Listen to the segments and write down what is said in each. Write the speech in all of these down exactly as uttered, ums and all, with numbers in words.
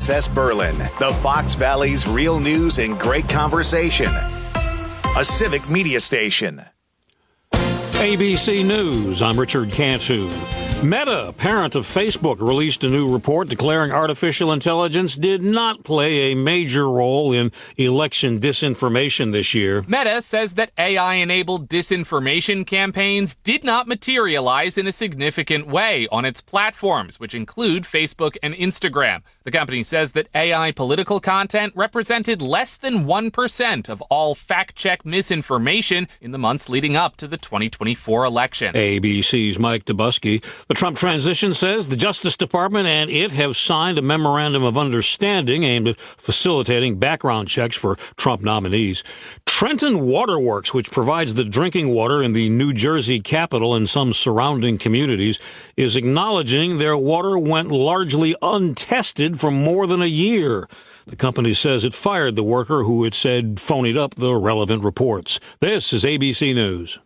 S S Berlin, the Fox Valley's real news and great conversation. A civic media station. A B C News, I'm Richard Cantu. Meta, parent of Facebook, released a new report declaring artificial intelligence did not play a major role in election disinformation this year. Meta says that A I-enabled disinformation campaigns did not materialize in a significant way on its platforms, which include Facebook and Instagram. The company says that A I political content represented less than one percent of all fact-check misinformation in the months leading up to the twenty twenty-four election. A B C's Mike Dubusky. The Trump transition says the Justice Department and it have signed a memorandum of understanding aimed at facilitating background checks for Trump nominees. Trenton Waterworks, which provides the drinking water in the New Jersey capital and some surrounding communities, is acknowledging their water went largely untested for more than a year. The company says it fired the worker who it said phonied up the relevant reports. This is A B C News.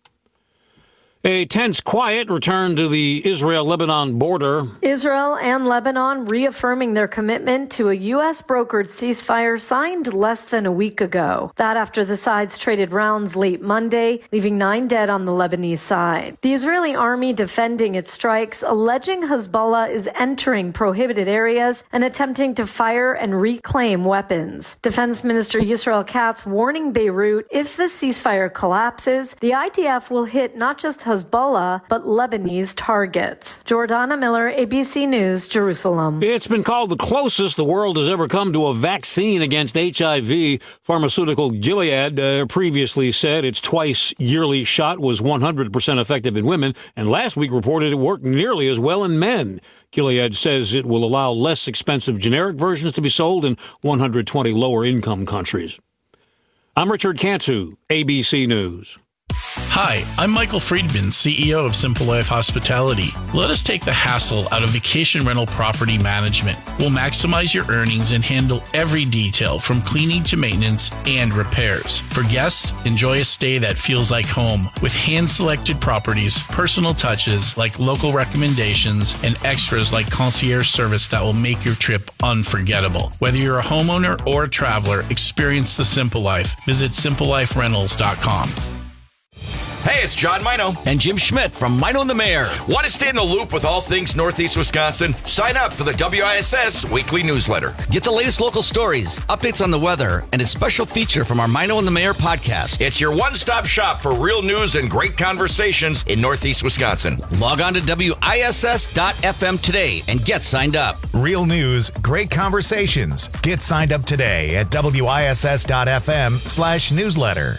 A tense quiet returned to the Israel-Lebanon border. Israel and Lebanon reaffirming their commitment to a U S brokered ceasefire signed less than a week ago. That after the sides traded rounds late Monday, leaving nine dead on the Lebanese side. The Israeli army defending its strikes, alleging Hezbollah is entering prohibited areas and attempting to fire and reclaim weapons. Defense Minister Yisrael Katz warning Beirut, if the ceasefire collapses, the I D F will hit not just Hezbollah, but Lebanese targets. Jordana Miller, A B C News, Jerusalem. It's been called the closest the world has ever come to a vaccine against H I V. Pharmaceutical Gilead uh, previously said its twice-yearly shot was one hundred percent effective in women, and last week reported it worked nearly as well in men. Gilead says it will allow less expensive generic versions to be sold in one hundred twenty lower-income countries. I'm Richard Cantu, A B C News. Hi, I'm Michael Friedman, C E O of Simple Life Hospitality. Let us take the hassle out of vacation rental property management. We'll maximize your earnings and handle every detail from cleaning to maintenance and repairs. For guests, enjoy a stay that feels like home with hand-selected properties, personal touches like local recommendations, and extras like concierge service that will make your trip unforgettable. Whether you're a homeowner or a traveler, experience the Simple Life. Visit simple life rentals dot com. Hey, it's John Mino. And Jim Schmidt from Mino and the Mayor. Want to stay in the loop with all things Northeast Wisconsin? Sign up for the W I S S weekly newsletter. Get the latest local stories, updates on the weather, and a special feature from our Mino and the Mayor podcast. It's your one-stop shop for real news and great conversations in Northeast Wisconsin. Log on to W I S S dot F M today and get signed up. Real news, great conversations. Get signed up today at W I S S dot F M slash newsletter.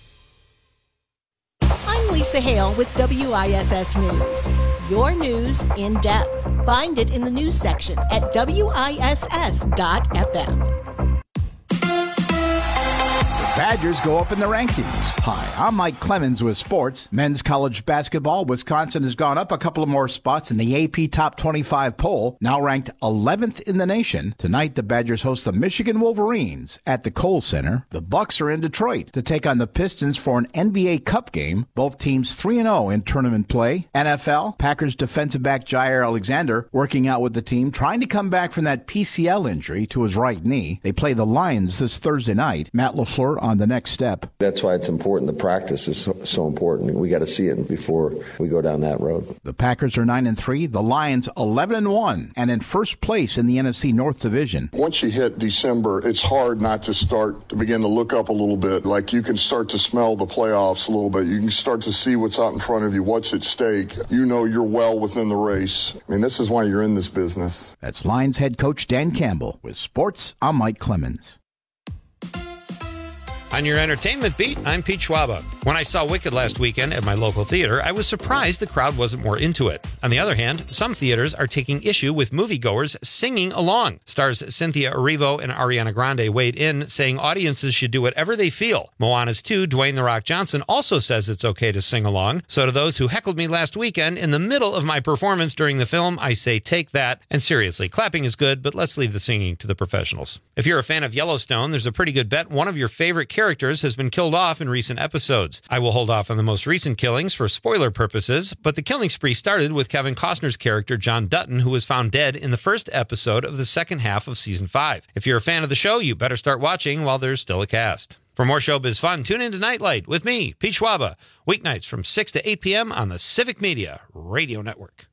Lisa Hale with W I S S News. Your news in depth. Find it in the news section at W I S S dot F M. Badgers go up in the rankings. Hi, I'm Mike Clemens with sports. Men's college basketball, Wisconsin has gone up a couple of more spots in the A P Top twenty-five poll, now ranked eleventh in the nation. Tonight, the Badgers host the Michigan Wolverines at the Kohl Center. The Bucks are in Detroit to take on the Pistons for an N B A Cup game. Both teams three and oh in tournament play. N F L, Packers defensive back Jair Alexander working out with the team, trying to come back from that P C L injury to his right knee. They play the Lions this Thursday night. Matt LaFleur on the next step. That's why it's important. The practice is so, so important. We got to see it before we go down that road. The Packers are nine and three. The Lions eleven and one, and in first place in the N F C North Division. Once you hit December, it's hard not to start to begin to look up a little bit. Like you can start to smell the playoffs a little bit. You can start to see what's out in front of you, what's at stake. You know you're well within the race. I mean, this is why you're in this business. That's Lions head coach Dan Campbell. With sports, I'm Mike Clemens. On your entertainment beat, I'm Pete Schwaba. When I saw Wicked last weekend at my local theater, I was surprised the crowd wasn't more into it. On the other hand, some theaters are taking issue with moviegoers singing along. Stars Cynthia Erivo and Ariana Grande weighed in, saying audiences should do whatever they feel. Moana's two, Dwayne "The Rock" Johnson, also says it's okay to sing along. So to those who heckled me last weekend, in the middle of my performance during the film, I say take that. And seriously, clapping is good, but let's leave the singing to the professionals. If you're a fan of Yellowstone, there's a pretty good bet one of your favorite characters has been killed off in recent episodes. relatives. I will hold off on the most recent killings for spoiler purposes, but the killing spree started with Kevin Costner's character John Dutton, who was found dead in the first episode of the second half of season five. If you're a fan of the show, you better start watching while there's still a cast. For more showbiz fun, tune into Nightlight with me, Pete Schwaba, weeknights from six to eight p.m. on the Civic Media Radio Network.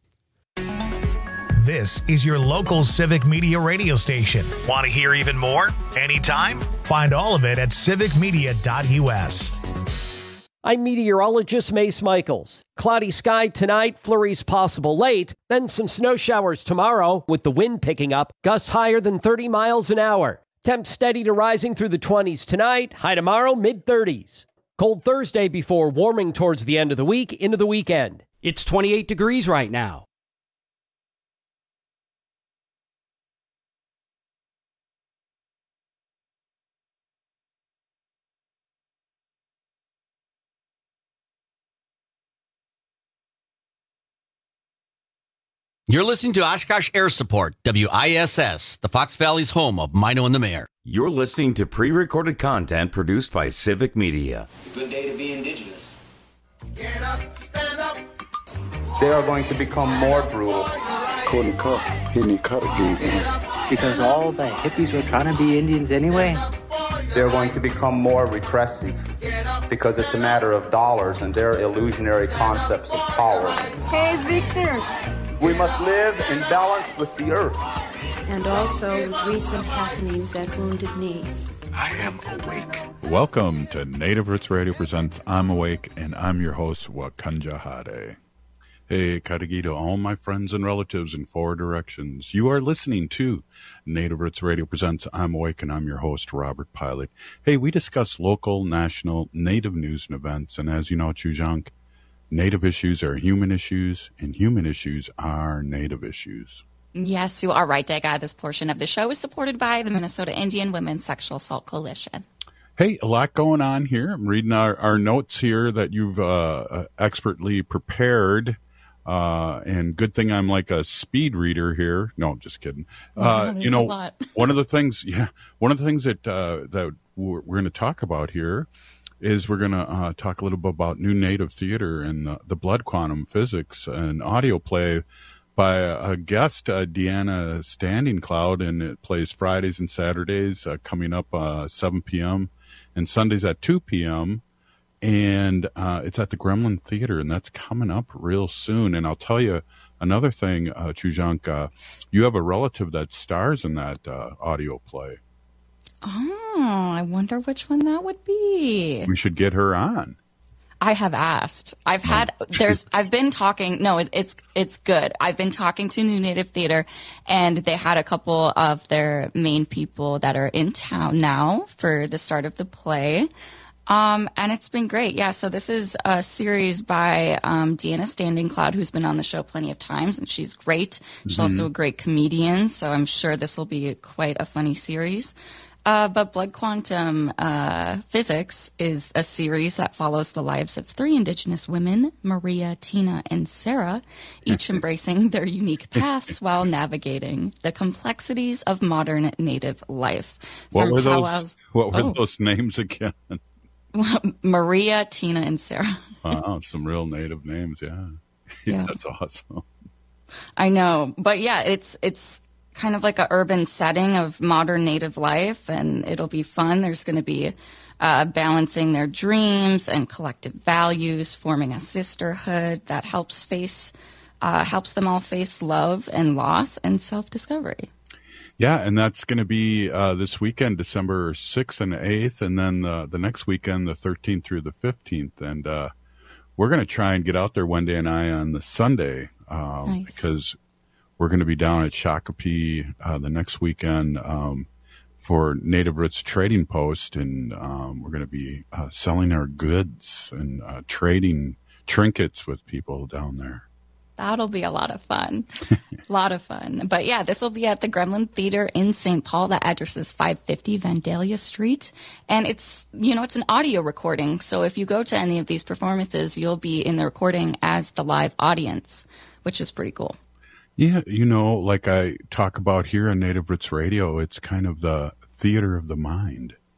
This is your local Civic Media radio station. Want to hear even more? Anytime? Find all of it at civic media dot u s. I'm meteorologist Mace Michaels. Cloudy sky tonight, flurries possible late, then some snow showers tomorrow with the wind picking up, gusts higher than thirty miles an hour. Temps steady to rising through the twenties tonight, high tomorrow, mid-thirties. Cold Thursday before warming towards the end of the week into the weekend. It's twenty-eight degrees right now. You're listening to Oshkosh Air Support, W I S S, the Fox Valley's home of Mino and the Mayor. You're listening to pre-recorded content produced by Civic Media. It's a good day to be indigenous. Get up, stand up. They are going to become more brutal. Couldn't cut, hitting cut again. Because all the hippies were trying to be Indians anyway. They're going to become more repressive because it's a matter of dollars and their illusionary concepts of power. Hey, Victor. We must live in balance with the earth. And also with recent happenings at Wounded Knee. I am awake. Welcome to Native Roots Radio presents I'm Awake, and I'm your host, Wakanja Hade. Hey, Karagi to all my friends and relatives in four directions. You are listening to Native Roots Radio presents I'm Awake, and I'm your host, Robert Pilot. Hey, we discuss local, national, Native news and events, and as you know, Chujunk, Native issues are human issues, and human issues are Native issues. Yes, you are right, Dega. This portion of the show is supported by the Minnesota Indian Women's Sexual Assault Coalition. Hey, a lot going on here. I'm reading our, our notes here that you've uh, expertly prepared. Uh, and good thing I'm like a speed reader here. No, I'm just kidding. Uh, yeah, you know, one of the things, yeah, one of the things that, uh, that we're, we're going to talk about here is we're going to uh, talk a little bit about New Native Theater and uh, the Blood Quantum Physics, an audio play by a, a guest, uh, Deanna Standing Cloud, and it plays Fridays and Saturdays uh, coming up uh, seven p.m. and Sundays at two p.m. And uh, it's at the Gremlin Theater, and that's coming up real soon. And I'll tell you another thing, uh, Chujank, uh, you have a relative that stars in that uh, audio play. Oh, I wonder which one that would be. We should get her on. I have asked. I've had, there's, I've been talking, no, it, it's, it's good. I've been talking to New Native Theater, and they had a couple of their main people that are in town now for the start of the play. Um, and it's been great. Yeah. So this is a series by, um, Deanna Standing Cloud, who's been on the show plenty of times, and she's great. She's mm-hmm. also a great comedian. So I'm sure this will be quite a funny series. Uh, but Blood Quantum uh, Physics is a series that follows the lives of three Indigenous women, Maria, Tina, and Sarah, each embracing their unique paths while navigating the complexities of modern Native life. What From were those? powwows, What were oh, those names again? Maria, Tina, and Sarah. Wow, some real Native names, yeah. Yeah. That's awesome. I know, but yeah, it's it's. kind of like a urban setting of modern Native life, and it'll be fun. There's going to be uh, balancing their dreams and collective values, forming a sisterhood that helps face uh, helps them all face love and loss and self-discovery. Yeah, and that's going to be uh, this weekend, December sixth and eighth, and then uh, the next weekend, the thirteenth through the fifteenth. And uh, we're going to try and get out there, Wendy and I, on the Sunday um, nice. because we're going to be down at Shakopee uh, the next weekend um, for Native Roots Trading Post, and um, we're going to be uh, selling our goods and uh, trading trinkets with people down there. That'll be a lot of fun. A lot of fun. But yeah, this will be at the Gremlin Theater in Saint Paul. That address is five fifty Vandalia Street. And it's, you know, it's an audio recording. So if you go to any of these performances, you'll be in the recording as the live audience, which is pretty cool. Yeah, you know, like I talk about here on Native Roots Radio, it's kind of the theater of the mind.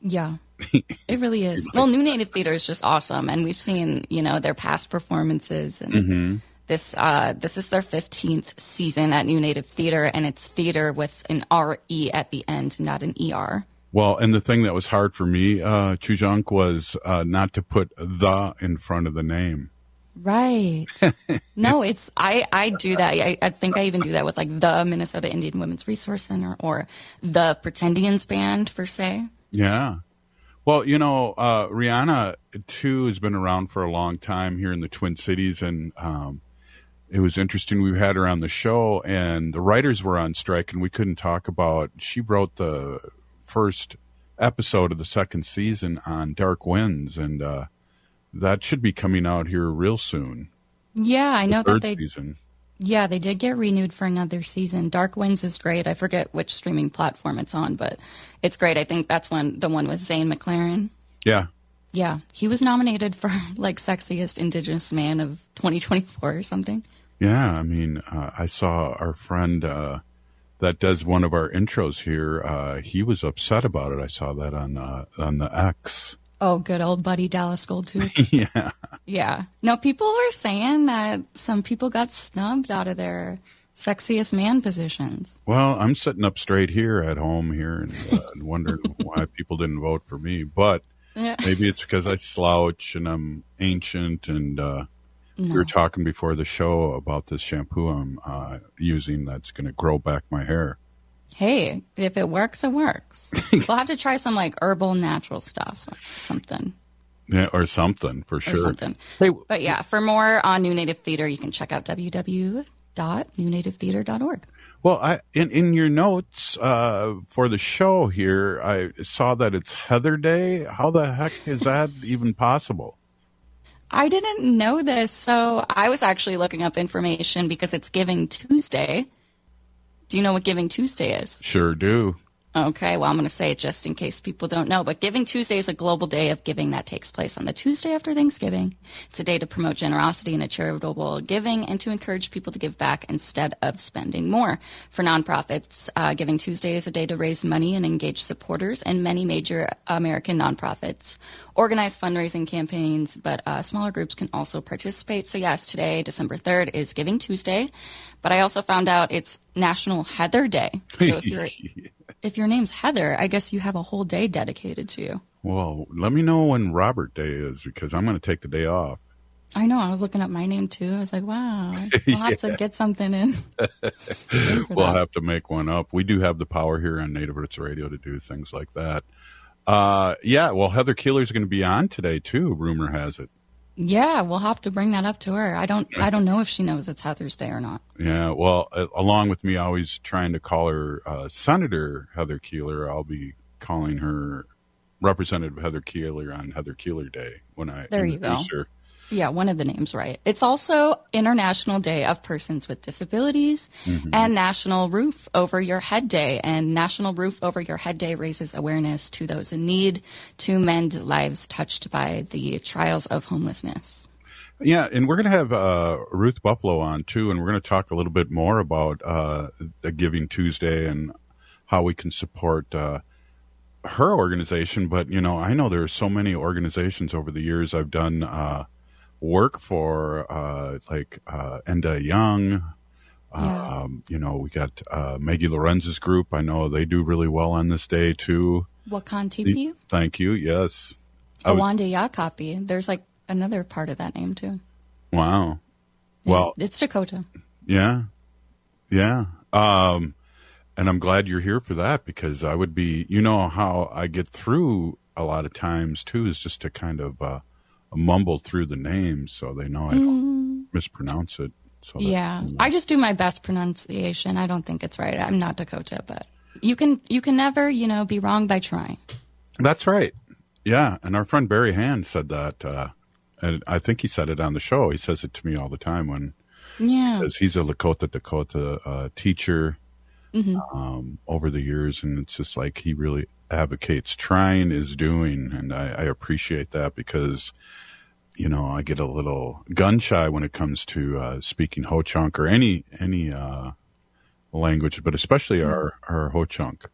Yeah, it really is. Well, New Native Theater is just awesome, and we've seen, you know, their past performances, and Mm-hmm. this uh, this is their fifteenth season at New Native Theater, and it's theater with an R E at the end, not an E R. Well, and the thing that was hard for me, uh, Chujunk, was uh, not to put the in front of the name. Right. No, it's I, I do that. I, I think I even do that with like the Minnesota Indian Women's Resource Center or the Pretendians Band, per se. Yeah. Well, you know, uh, Rihanna, too, has been around for a long time here in the Twin Cities. And um, it was interesting. We had her on the show, and the writers were on strike, and we couldn't talk about. She wrote the first episode of the second season on Dark Winds, and uh, that should be coming out here real soon. Yeah, I know the third that they. Season. Yeah, they did get renewed for another season. Dark Winds is great. I forget which streaming platform it's on, but it's great. I think that's one the one with Zane McLaren. Yeah. Yeah, he was nominated for like sexiest Indigenous man of twenty twenty-four or something. Yeah, I mean, uh, I saw our friend uh, that does one of our intros here. Uh, he was upset about it. I saw that on uh, on the X. Oh, good old buddy Dallas Goldtooth. Yeah. Yeah. No, people were saying that some people got snubbed out of their sexiest man positions. Well, I'm sitting up straight here at home here and, uh, and wondering why people didn't vote for me. But Yeah. maybe it's because I slouch and I'm ancient. And uh, No. we were talking before the show about this shampoo I'm uh, using that's going to grow back my hair. Hey, if it works, it works. We'll have to try some like herbal natural stuff or something. Yeah, or something, for sure. Or something. But yeah, for more on New Native Theater, you can check out w w w dot new native theater dot org. Well, I in, in your notes uh, for the show here, I saw that it's Heather Day. How the heck is that even possible? I didn't know this, so I was actually looking up information because it's Giving Tuesday. Do you know what Giving Tuesday is? Sure do. Okay, well, I'm going to say it just in case people don't know. But Giving Tuesday is a global day of giving that takes place on the Tuesday after Thanksgiving. It's a day to promote generosity and a charitable giving and to encourage people to give back instead of spending more. For nonprofits, uh, Giving Tuesday is a day to raise money and engage supporters, and many major American nonprofits organize fundraising campaigns, but uh, smaller groups can also participate. So yes, today, December third, is Giving Tuesday. But I also found out it's National Heather Day. So if you're if your name's Heather, I guess you have a whole day dedicated to you. Well, let me know when Robert Day is because I'm going to take the day off. I know. I was looking up my name too. I was like, wow, we'll have Yeah. to get something in. We'll have to make one up. We do have the power here on Native Roots Radio to do things like that. Uh, yeah, well, Heather Keeler's going to be on today too. Rumor has it. Yeah, we'll have to bring that up to her. I don't. I don't know if she knows it's Heather's Day or not. Yeah, well, uh, along with me always trying to call her uh, Senator Heather Keeler, I'll be calling her Representative Heather Keeler on Heather Keeler Day when I There you go. introduce her. Yeah, one of the names right. It's also International Day of Persons with Disabilities Mhm. and National Roof Over Your Head Day. And National Roof Over Your Head Day raises awareness to those in need to mend lives touched by the trials of homelessness. Yeah, and we're going to have uh, Ruth Buffalo on too, and we're going to talk a little bit more about uh, the Giving Tuesday and how we can support uh, her organization. But, you know, I know there are so many organizations over the years I've done uh, work for, uh, like uh, Enda Young. Yeah. Um, you know, we got uh, Maggie Lorenz's group. I know they do really well on this day too. Wakan Tipi? Thank you. Yes. I was- Awanda Yakapi. There's like another part of that name too. wow. Yeah, Well, it's Dakota. yeah. Yeah. Um, and I'm glad you're here for that because I would be, you know, how I get through a lot of times too is just to kind of uh, mumble through the names so they know I don't mispronounce it. So that- Yeah, I just do my best pronunciation. I don't think it's right. I'm not Dakota, but you can you can never, you know, be wrong by trying. That's right. Yeah. And our friend Barry Hand said that. Uh, and I think he said it on the show. He says it to me all the time when Yeah. because he's a Lakota Dakota uh, teacher Mhm. um, over the years. And it's just like he really advocates trying is doing. And I, I appreciate that because, you know, I get a little gun shy when it comes to uh, speaking Ho-Chunk or any any uh, language, but especially our, our Ho-Chunk.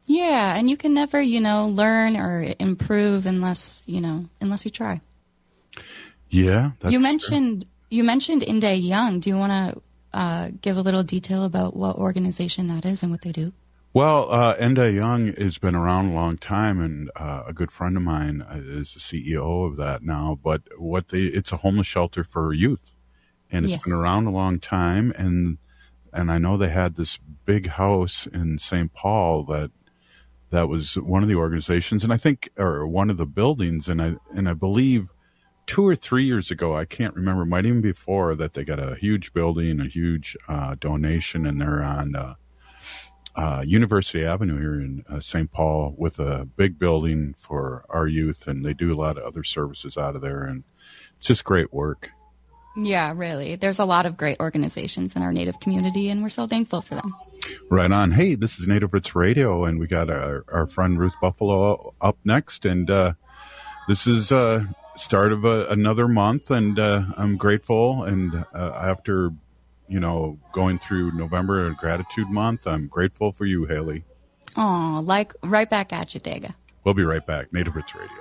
Yeah, and you can never, you know, learn or improve unless, you know, unless you try. Yeah, that's you mentioned true. you mentioned Inde Young. Do you want to uh, give a little detail about what organization that is and what they do? Well, uh, Inde Young has been around a long time, and uh, a good friend of mine is the C E O of that now. But what they it's a homeless shelter for youth, and it's yes. been around a long time. And and I know they had this big house in Saint Paul that. That was one of the organizations, and I think, or one of the buildings, and I and I believe two or three years ago, I can't remember, might even before, that they got a huge building, a huge uh, donation, and they're on uh, uh, University Avenue here in uh, Saint Paul with a big building for our youth, and they do a lot of other services out of there, and it's just great work. Yeah, really. There's a lot of great organizations in our Native community, and we're so thankful for them. Right on. Hey, this is Native Roots Radio, and we got our, our friend Ruth Buffalo up next, and uh, this is uh start of a, another month, and uh, I'm grateful, and uh, after, you know, going through November and Gratitude Month, I'm grateful for you, Haley. Oh, like right back at you, Dega. We'll be right back. Native Roots Radio.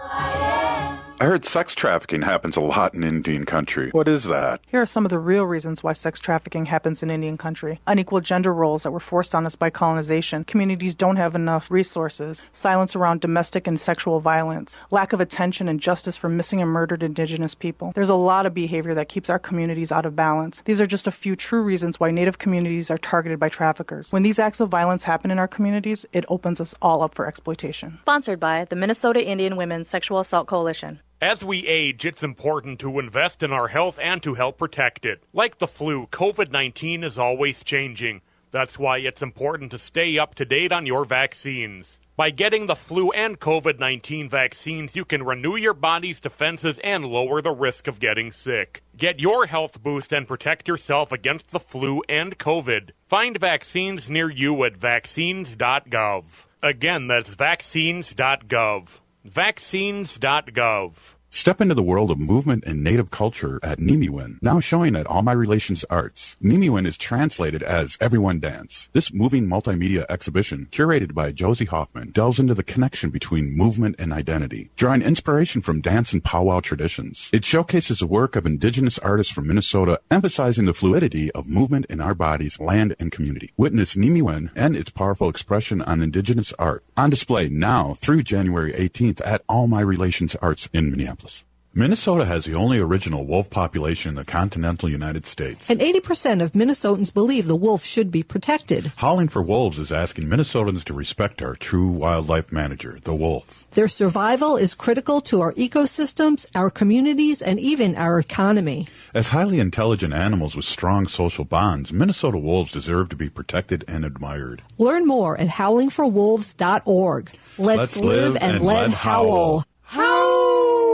I heard sex trafficking happens a lot in Indian country. What is that? Here are some of the real reasons why sex trafficking happens in Indian country. Unequal gender roles that were forced on us by colonization. Communities don't have enough resources. Silence around domestic and sexual violence. Lack of attention and justice for missing and murdered Indigenous people. There's a lot of behavior that keeps our communities out of balance. These are just a few true reasons why Native communities are targeted by traffickers. When these acts of violence happen in our communities, it opens us all up for exploitation. Sponsored by the Minnesota Indian Women's Sexual Assault Coalition. As we age, it's important to invest in our health and to help protect it. Like the flu, COVID nineteen is always changing. That's why it's important to stay up to date on your vaccines. By getting the flu and COVID nineteen vaccines, you can renew your body's defenses and lower the risk of getting sick. Get your health boost and protect yourself against the flu and COVID. Find vaccines near you at vaccines dot gov. Again, that's vaccines dot gov. vaccines dot gov. Step into the world of movement and native culture at Nimiwin, now showing at All My Relations Arts. Nimiwin is translated as Everyone Dance. This moving multimedia exhibition, curated by Josie Hoffman, delves into the connection between movement and identity, drawing inspiration from dance and powwow traditions. It showcases the work of Indigenous artists from Minnesota, emphasizing the fluidity of movement in our bodies, land, and community. Witness Nimiwin and its powerful expression on Indigenous art, on display now through January eighteenth at All My Relations Arts in Minneapolis. Minnesota has the only original wolf population in the continental United States. And eighty percent of Minnesotans believe the wolf should be protected. Howling for Wolves is asking Minnesotans to respect our true wildlife manager, the wolf. Their survival is critical to our ecosystems, our communities, and even our economy. As highly intelligent animals with strong social bonds, Minnesota wolves deserve to be protected and admired. Learn more at howling for wolves dot org. Let's, Let's live, live and, and let howl. Howl!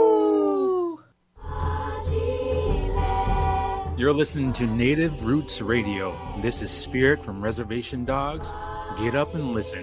You're listening to Native Roots Radio. This is Spirit from Reservation Dogs. Get up and listen.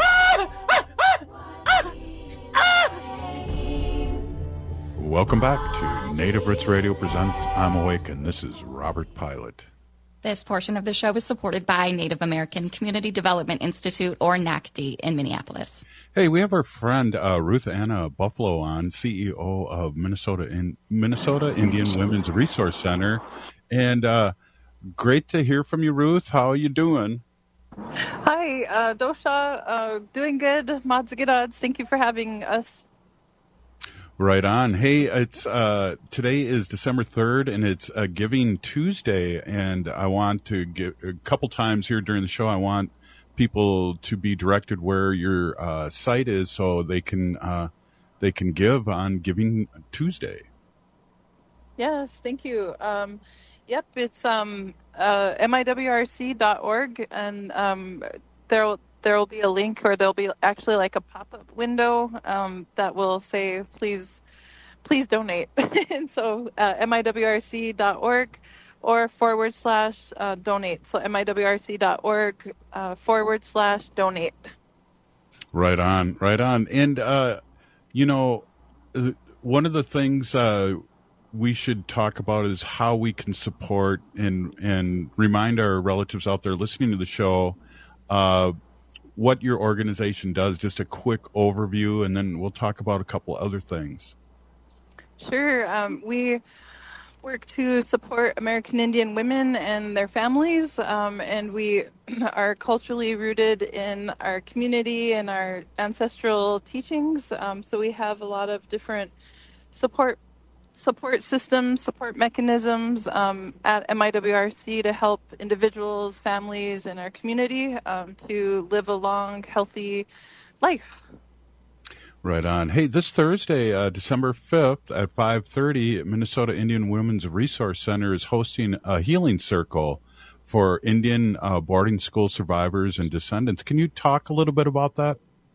Welcome back to Native Roots Radio presents I'm Awake, and this is Robert Pilot. This portion of the show is supported by Native American Community Development Institute, or N A C D, in Minneapolis. Hey, we have our friend uh, Ruth Anna Buffalo on, C E O of Minnesota in Minnesota Indian Women's Resource Center. And uh, great to hear from you, Ruth. How are you doing? Hi, uh, Dosha. Uh, doing good. Madzigidads. Thank you for having us. Right on. Hey, it's uh, today is December third, and it's a Giving Tuesday. And I want to give a couple times here during the show, I want people to be directed where your uh, site is so they can uh, they can give on Giving Tuesday. Yes, thank you. Um, Yep, it's um, uh, M I W R C dot org, and um, there'll there'll be a link, or there'll be actually like a pop-up window um, that will say, please, please donate. And so uh, M I W R C dot org or forward slash uh, donate. So M I W R C dot org uh, forward slash donate. Right on, right on. And, uh, you know, one of the things uh, we should talk about is how we can support and and remind our relatives out there listening to the show uh, what your organization does, just a quick overview, and then we'll talk about a couple other things. Sure. Um, we work to support American Indian women and their families, um, and we are culturally rooted in our community and our ancestral teachings. Um, so we have a lot of different support support systems, support mechanisms um, at M I W R C to help individuals, families, and our community um, to live a long, healthy life. Right on. Hey, this Thursday, uh, December fifth at five thirty, Minnesota Indian Women's Resource Center is hosting a healing circle for Indian uh, boarding school survivors and descendants. Can you talk a little bit about that?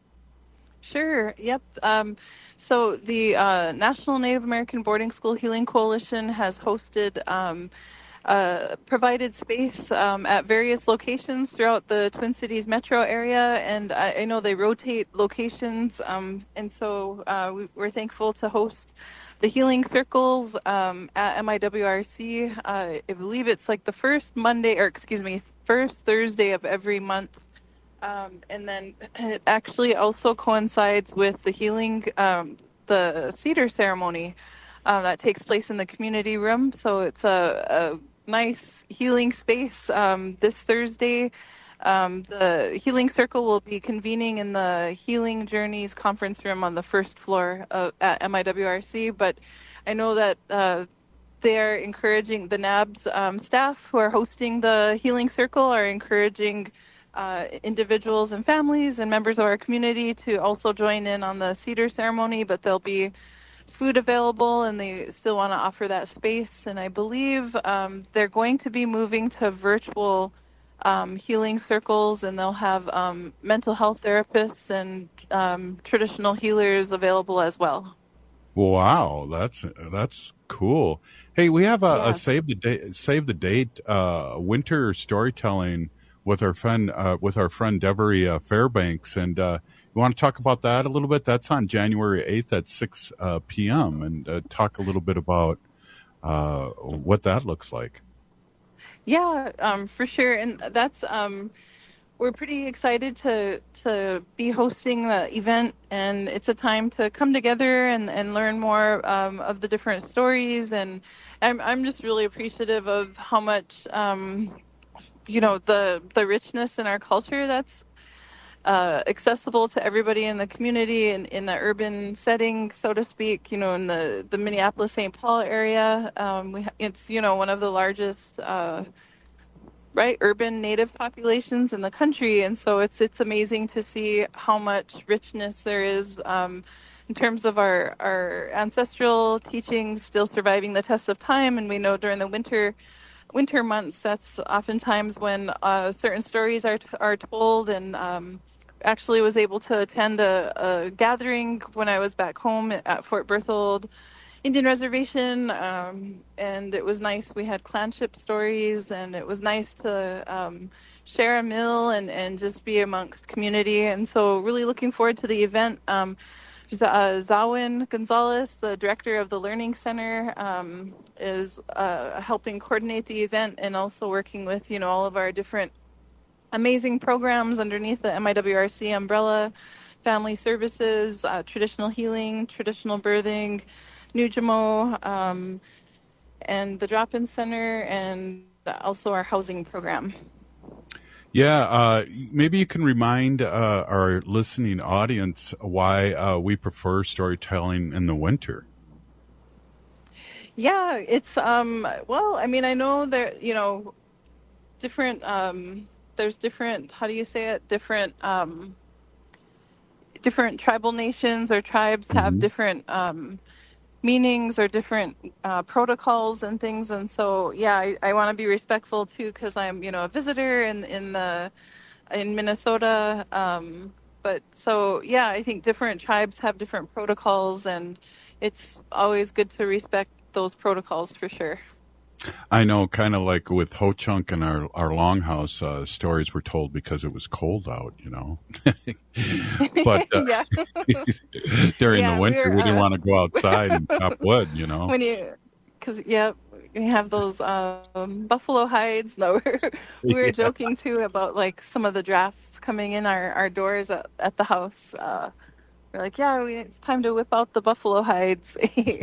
Sure. Yep. Um, so the uh, National Native American Boarding School Healing Coalition has hosted, um, uh, provided space um, at various locations throughout the Twin Cities metro area, and I, I know they rotate locations, um, and so uh, we, we're thankful to host the healing circles um, at M I W R C. Uh, I believe it's like the first Monday, or excuse me, first Thursday of every month. Um, and then it actually also coincides with the healing, um, the cedar ceremony uh, that takes place in the community room. So it's a, a nice healing space um, this Thursday. Um, the Healing Circle will be convening in the Healing Journeys conference room on the first floor of, at M I W R C. But I know that uh, they're encouraging the N A B S um, staff who are hosting the Healing Circle are encouraging Uh, individuals and families and members of our community to also join in on the cedar ceremony, but there'll be food available and they still want to offer that space. And I believe um, they're going to be moving to virtual um, healing circles, and they'll have um, mental health therapists and um, traditional healers available as well. Wow, that's that's cool. Hey, we have a, Yeah. a save the date save the date uh, winter storytelling with our friend uh, with our friend Devery uh, Fairbanks, and uh, you want to talk about that a little bit? That's on January eighth at six uh, p.m. and uh, talk a little bit about uh, what that looks like. Yeah, um, for sure, and that's um, we're pretty excited to to be hosting the event, and it's a time to come together and, and learn more um, of the different stories, and I'm I'm just really appreciative of how much. Um, you know, the the richness in our culture that's uh, accessible to everybody in the community and in the urban setting, so to speak, you know, in the, the Minneapolis Saint Paul area. Um, we, it's, you know, one of the largest, uh, right, urban native populations in the country. And so it's it's amazing to see how much richness there is um, in terms of our, our ancestral teachings still surviving the test of time. And we know during the winter winter months, that's oftentimes when uh, certain stories are are told, and um, actually was able to attend a, a gathering when I was back home at Fort Berthold Indian Reservation, um, and it was nice. We had clanship stories, and it was nice to um, share a meal and, and just be amongst community, and so really looking forward to the event. Um, Uh, Zawin Gonzalez, the director of the Learning Center, um, is uh, helping coordinate the event and also working with, you know, all of our different amazing programs underneath the M I W R C umbrella, family services, uh, traditional healing, traditional birthing, Nujamo, um, and the Drop-In Center, and also our housing program. Yeah, uh, maybe you can remind uh, our listening audience why uh, we prefer storytelling in the winter. Yeah, it's, um, well, I mean, I know that, you know, different, um, there's different, how do you say it, different, um, different tribal nations or tribes have Mm-hmm. different um, meanings or different uh, protocols and things. And so, yeah, I, I want to be respectful too, because I'm, you know, a visitor in, in the, in Minnesota. Um, but so, yeah, I think different tribes have different protocols, and it's always good to respect those protocols for sure. I know, kind of like with Ho Chunk and our, our longhouse, uh, stories were told because it was cold out, you know. But uh, yeah. during Yeah, the winter, we're, we didn't uh, want to go outside and chop wood, you know. When you, because, yeah, we have those um, buffalo hides. No, we were Yeah. joking too about like some of the drafts coming in our, our doors at, at the house. Uh, we're like, yeah, we, it's time to whip out the buffalo hides.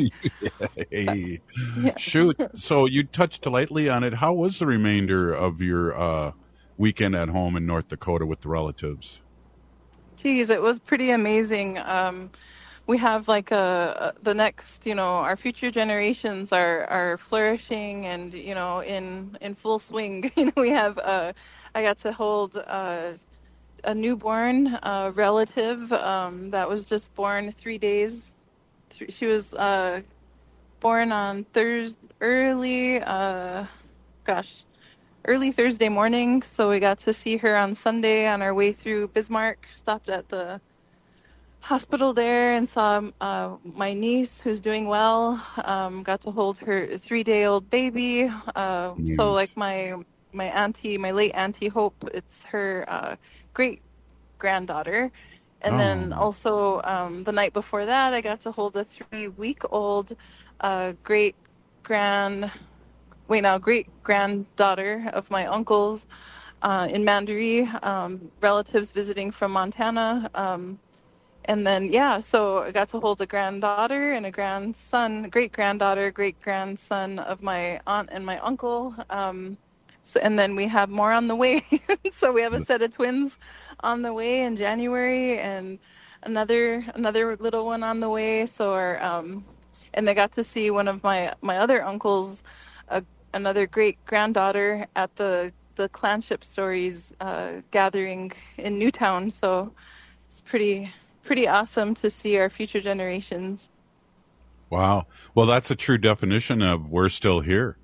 Hey. Yeah. Shoot. So you touched lightly on it. How was the remainder of your uh, weekend at home in North Dakota with the relatives? Geez, it was pretty amazing. Um, we have like a, a the next, you know, our future generations are, are flourishing and, you know, in in full swing. You know, we have uh, I got to hold uh, a newborn uh, relative um, that was just born three days. She was uh, born on Thursday early, uh, gosh, early Thursday morning. So we got to see her on Sunday on our way through Bismarck. Stopped at the hospital there and saw uh, my niece who's doing well. Um, got to hold her three-day-old baby. Uh, Yes. So like my my auntie, my late auntie Hope, it's her uh, great granddaughter. And then Oh. also um, the night before that, I got to hold a three-week-old uh, great grand, wait now, great granddaughter of my uncle's uh, in Mandaree. Um, relatives visiting from Montana. Um, And then, yeah, so I got to hold a granddaughter and a grandson, great granddaughter, great grandson of my aunt and my uncle. Um, so, and then we have more on the way. So we have a set of twins on the way in January and another another little one on the way. So our, um, and they got to see one of my, my other uncles, uh, another great granddaughter at the, the Clanship Stories uh, gathering in Newtown. So it's pretty... pretty awesome to see our future generations. Wow. Well, that's a true definition of we're still here.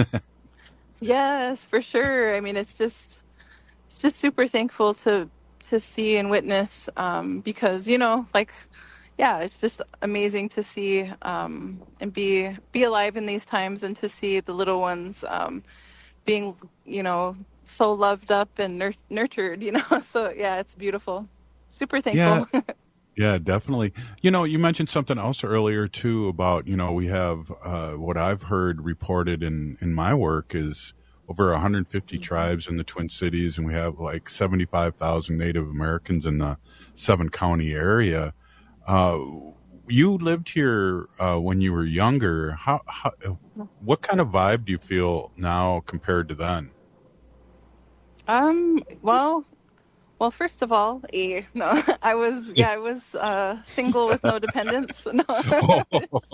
Yes, for sure. I mean, it's just it's just super thankful to to see and witness um, because, you know, like, yeah, it's just amazing to see um, and be be alive in these times and to see the little ones um, being, you know, so loved up and nur- nurtured, you know. So, yeah, it's beautiful. Super thankful. Yeah. Yeah, definitely. You know, you mentioned something else earlier too about, you know, we have uh, what I've heard reported in, in my work is over one hundred fifty mm-hmm. tribes in the Twin Cities, and we have like seventy-five thousand Native Americans in the seven county area. Uh, you lived here uh, when you were younger. How, how, what kind of vibe do you feel now compared to then? Um, well, Well, first of all, eh, no, I was, yeah, I was uh, single with no dependents. No, oh.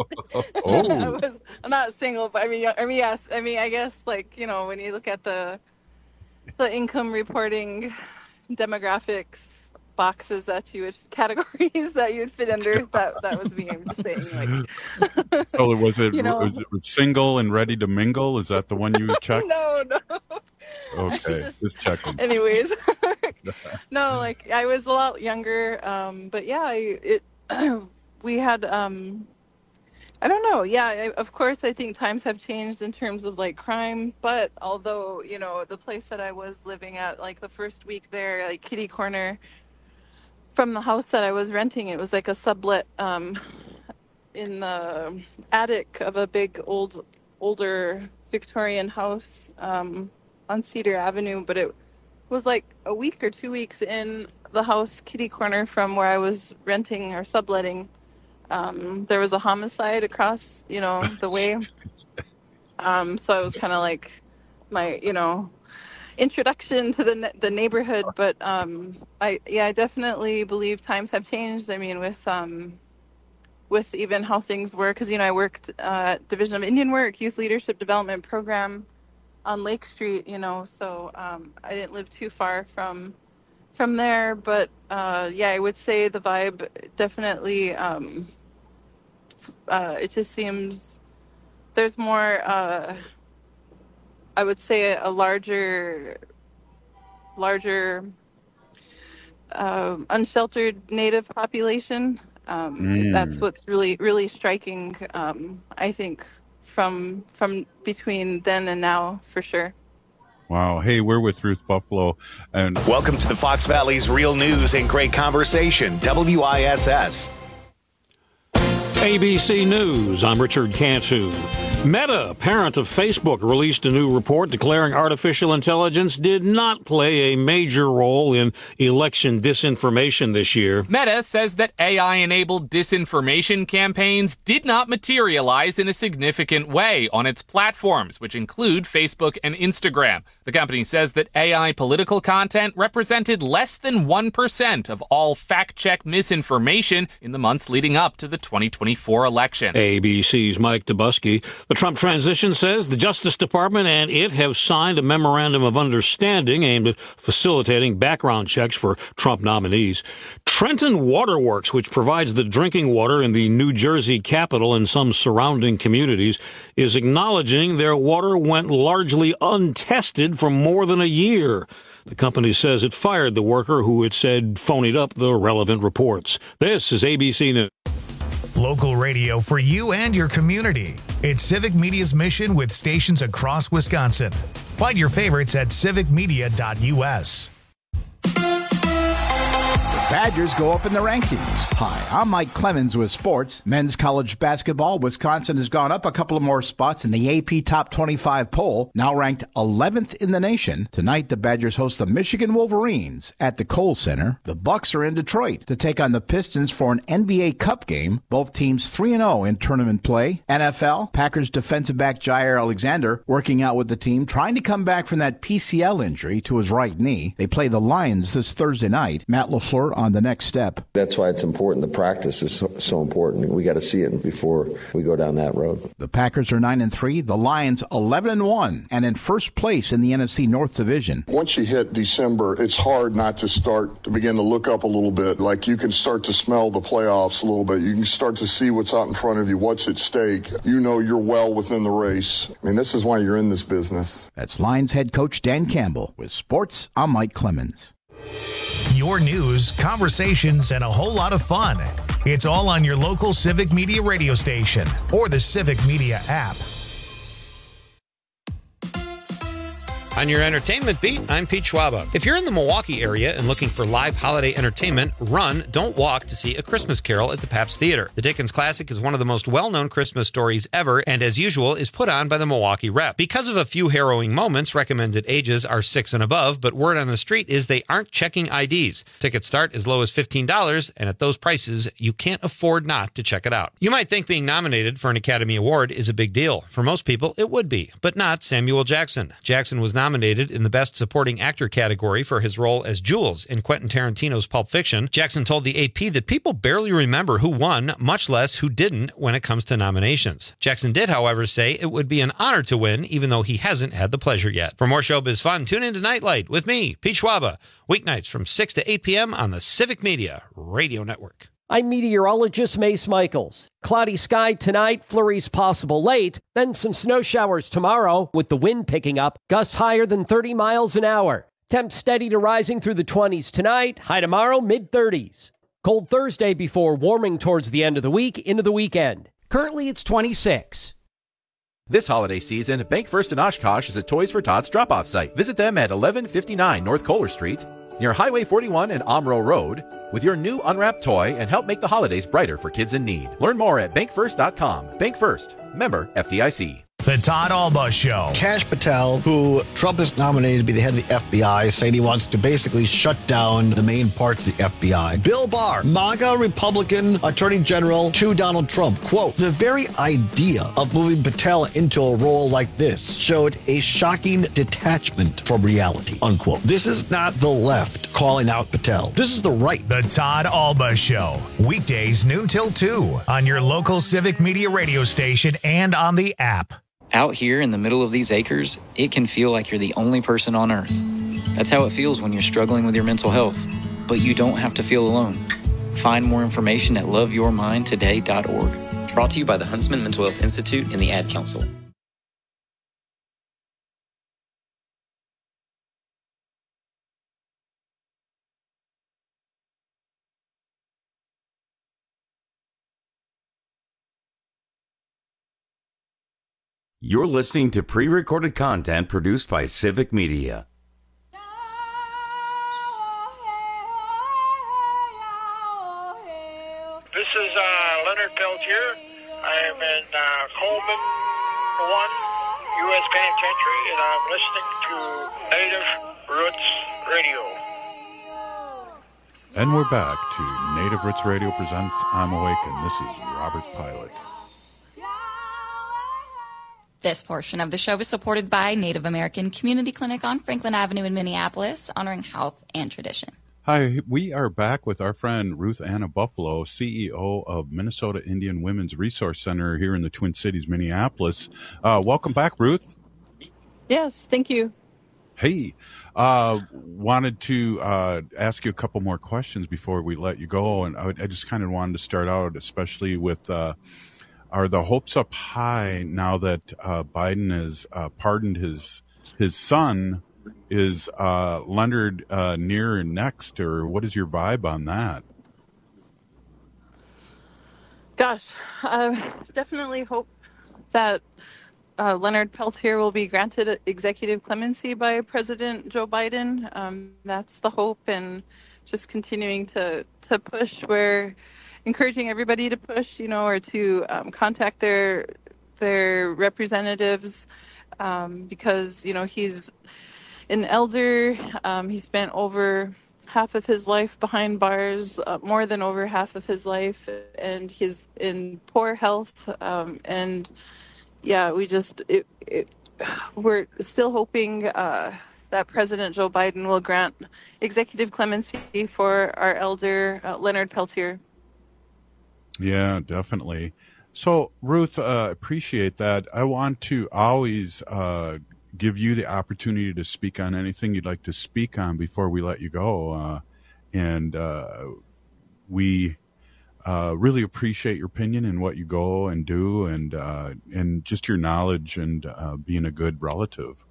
I was I'm not single, but I mean, I mean, yes, I mean, I guess like, you know, when you look at the the income reporting demographics boxes that you would categories that you would fit under, that that was me. I'm just saying, like. So was it, you know, was it single and ready to mingle? Is that the one you checked? No, no. Okay, just, just checking. Anyways, no, like I was a lot younger, um, but yeah, I, it we had um, I don't know, yeah, I, of course I think times have changed in terms of like crime, but although, you know, the place that I was living at, like the first week there, like kitty corner from the house that I was renting, it was like a sublet um, in the attic of a big old older Victorian house. Um, on Cedar Avenue, but it was like a week or two weeks in the house kitty corner from where I was renting or subletting. Um, there was a homicide across, you know, the way. Um, so it was kind of like my, you know, introduction to the the neighborhood. But um, I, yeah, I definitely believe times have changed. I mean, with um, with even how things were, because, you know, I worked uh, at Division of Indian Work, Youth Leadership Development Program on Lake Street, you know, so um, I didn't live too far from from there, but uh, yeah, I would say the vibe definitely, um, uh, it just seems there's more, uh, I would say a larger, larger uh, unsheltered Native population. Um, Mm. That's what's really, really striking, um, I think, from from between then and now, for sure. Wow. Hey, we're with Ruth Buffalo. And welcome to the Fox Valley's Real News and Great Conversation, W I S S. A B C News, I'm Richard Cantu. Meta, parent of Facebook, released a new report declaring artificial intelligence did not play a major role in election disinformation this year. Meta says that A I-enabled disinformation campaigns did not materialize in a significant way on its platforms, which include Facebook and Instagram. The company says that A I political content represented less than one percent of all fact-check misinformation in the months leading up to the twenty twenty-four election. A B C's Mike Dubusky. The Trump transition says the Justice Department and it have signed a memorandum of understanding aimed at facilitating background checks for Trump nominees. Trenton Waterworks, which provides the drinking water in the New Jersey capital and some surrounding communities, is acknowledging their water went largely untested for more than a year. The company says it fired the worker who it said phonied up the relevant reports. This is A B C News. Local radio for you and your community. It's Civic Media's mission with stations across Wisconsin. Find your favorites at civic media dot U S. Badgers go up in the rankings. Hi, I'm Mike Clemens with sports. Men's college basketball, Wisconsin has gone up a couple of more spots in the A P Top twenty-five poll, now ranked eleventh in the nation. Tonight, the Badgers host the Michigan Wolverines at the Kohl Center. The Bucks are in Detroit to take on the Pistons for an N B A Cup game. Both teams three and oh in tournament play. N F L, Packers defensive back Jair Alexander working out with the team, trying to come back from that P C L injury to his right knee. They play the Lions this Thursday night. Matt LaFleur on the next step. That's why it's important. The practice is so, so important. We got to see it before we go down that road. The Packers are nine and three. The Lions eleven and one, and in first place in the N F C North Division. Once you hit December, it's hard not to start to begin to look up a little bit. Like you can start to smell the playoffs a little bit. You can start to see what's out in front of you, what's at stake. You know you're well within the race. I mean, this is why you're in this business. That's Lions head coach Dan Campbell. With sports, I'm Mike Clemens. Your news, conversations, and a whole lot of fun. It's all on your local Civic Media radio station or the Civic Media app. On your entertainment beat, I'm Pete Schwaba. If you're in the Milwaukee area and looking for live holiday entertainment, run, don't walk to see A Christmas Carol at the Pabst Theater. The Dickens classic is one of the most well-known Christmas stories ever, and as usual, is put on by the Milwaukee Rep. Because of a few harrowing moments, recommended ages are six and above, but word on the street is they aren't checking I Ds. Tickets start as low as fifteen dollars, and at those prices, you can't afford not to check it out. You might think being nominated for an Academy Award is a big deal. For most people, it would be, but not Samuel Jackson. Jackson was nominated nominated in the Best Supporting Actor category for his role as Jules in Quentin Tarantino's Pulp Fiction. Jackson told the A P that people barely remember who won, much less who didn't when it comes to nominations. Jackson did, however, say it would be an honor to win, even though he hasn't had the pleasure yet. For more showbiz fun, tune in to Nightlight with me, Pete Schwaba, weeknights from six to eight p.m. on the Civic Media Radio Network. I'm meteorologist Mace Michaels. Cloudy sky tonight, flurries possible late, then some snow showers tomorrow with the wind picking up, gusts higher than thirty miles an hour. Temps steady to rising through the twenties tonight, high tomorrow, mid-thirties. Cold Thursday before warming towards the end of the week into the weekend. Currently it's twenty-six. This holiday season, Bank First in Oshkosh is a Toys for Tots drop-off site. Visit them at eleven fifty-nine North Kohler Street, near Highway forty-one and Omro Road, with your new unwrapped toy and help make the holidays brighter for kids in need. Learn more at bank first dot com. Bank First, member F D I C. The Todd Alba Show. Kash Patel, who Trump has nominated to be the head of the F B I, saying he wants to basically shut down the main parts of the F B I. Bill Barr, MAGA Republican Attorney General to Donald Trump. Quote, the very idea of moving Patel into a role like this showed a shocking detachment from reality, unquote. This is not the left calling out Patel. This is the right. The Todd Alba Show. Weekdays noon till two on your local Civic Media radio station and on the app. Out here in the middle of these acres, it can feel like you're the only person on Earth. That's how it feels when you're struggling with your mental health. But you don't have to feel alone. Find more information at love your mind today dot org. Brought to you by the Huntsman Mental Health Institute and the Ad Council. You're listening to pre-recorded content produced by Civic Media. This is uh, Leonard Peltier. I am in uh, Coleman, one U S Penitentiary, and I'm listening to Native Roots Radio. And we're back to Native Roots Radio presents I'm Awake, and this is Robert Pilot. This portion of the show is supported by Native American Community Clinic on Franklin Avenue in Minneapolis, honoring health and tradition. Hi, we are back with our friend Ruth Anna Buffalo, C E O of Minnesota Indian Women's Resource Center here in the Twin Cities, Minneapolis. Uh, welcome back, Ruth. Yes, thank you. Hey, uh, wanted to uh, ask you a couple more questions before we let you go. And I, I just kind of wanted to start out, especially with, uh, are the hopes up high now that uh, Biden has uh, pardoned his his son? Is uh, Leonard uh, near and next, or what is your vibe on that? Gosh, I definitely hope that uh, Leonard Peltier will be granted executive clemency by President Joe Biden. Um, that's the hope, and just continuing to, to push. We're encouraging everybody to push, you know, or to um, contact their their representatives um, because, you know, he's an elder. Um, he spent over half of his life behind bars, uh, more than over half of his life, and he's in poor health. Um, and yeah, we just it, it, we're still hoping uh, that President Joe Biden will grant executive clemency for our elder uh, Leonard Peltier. Yeah, definitely. So, Ruth, uh, appreciate that. I want to always uh, give you the opportunity to speak on anything you'd like to speak on before we let you go. Uh, and uh, we uh, really appreciate your opinion and what you go and do, and uh, and just your knowledge and uh, being a good relative.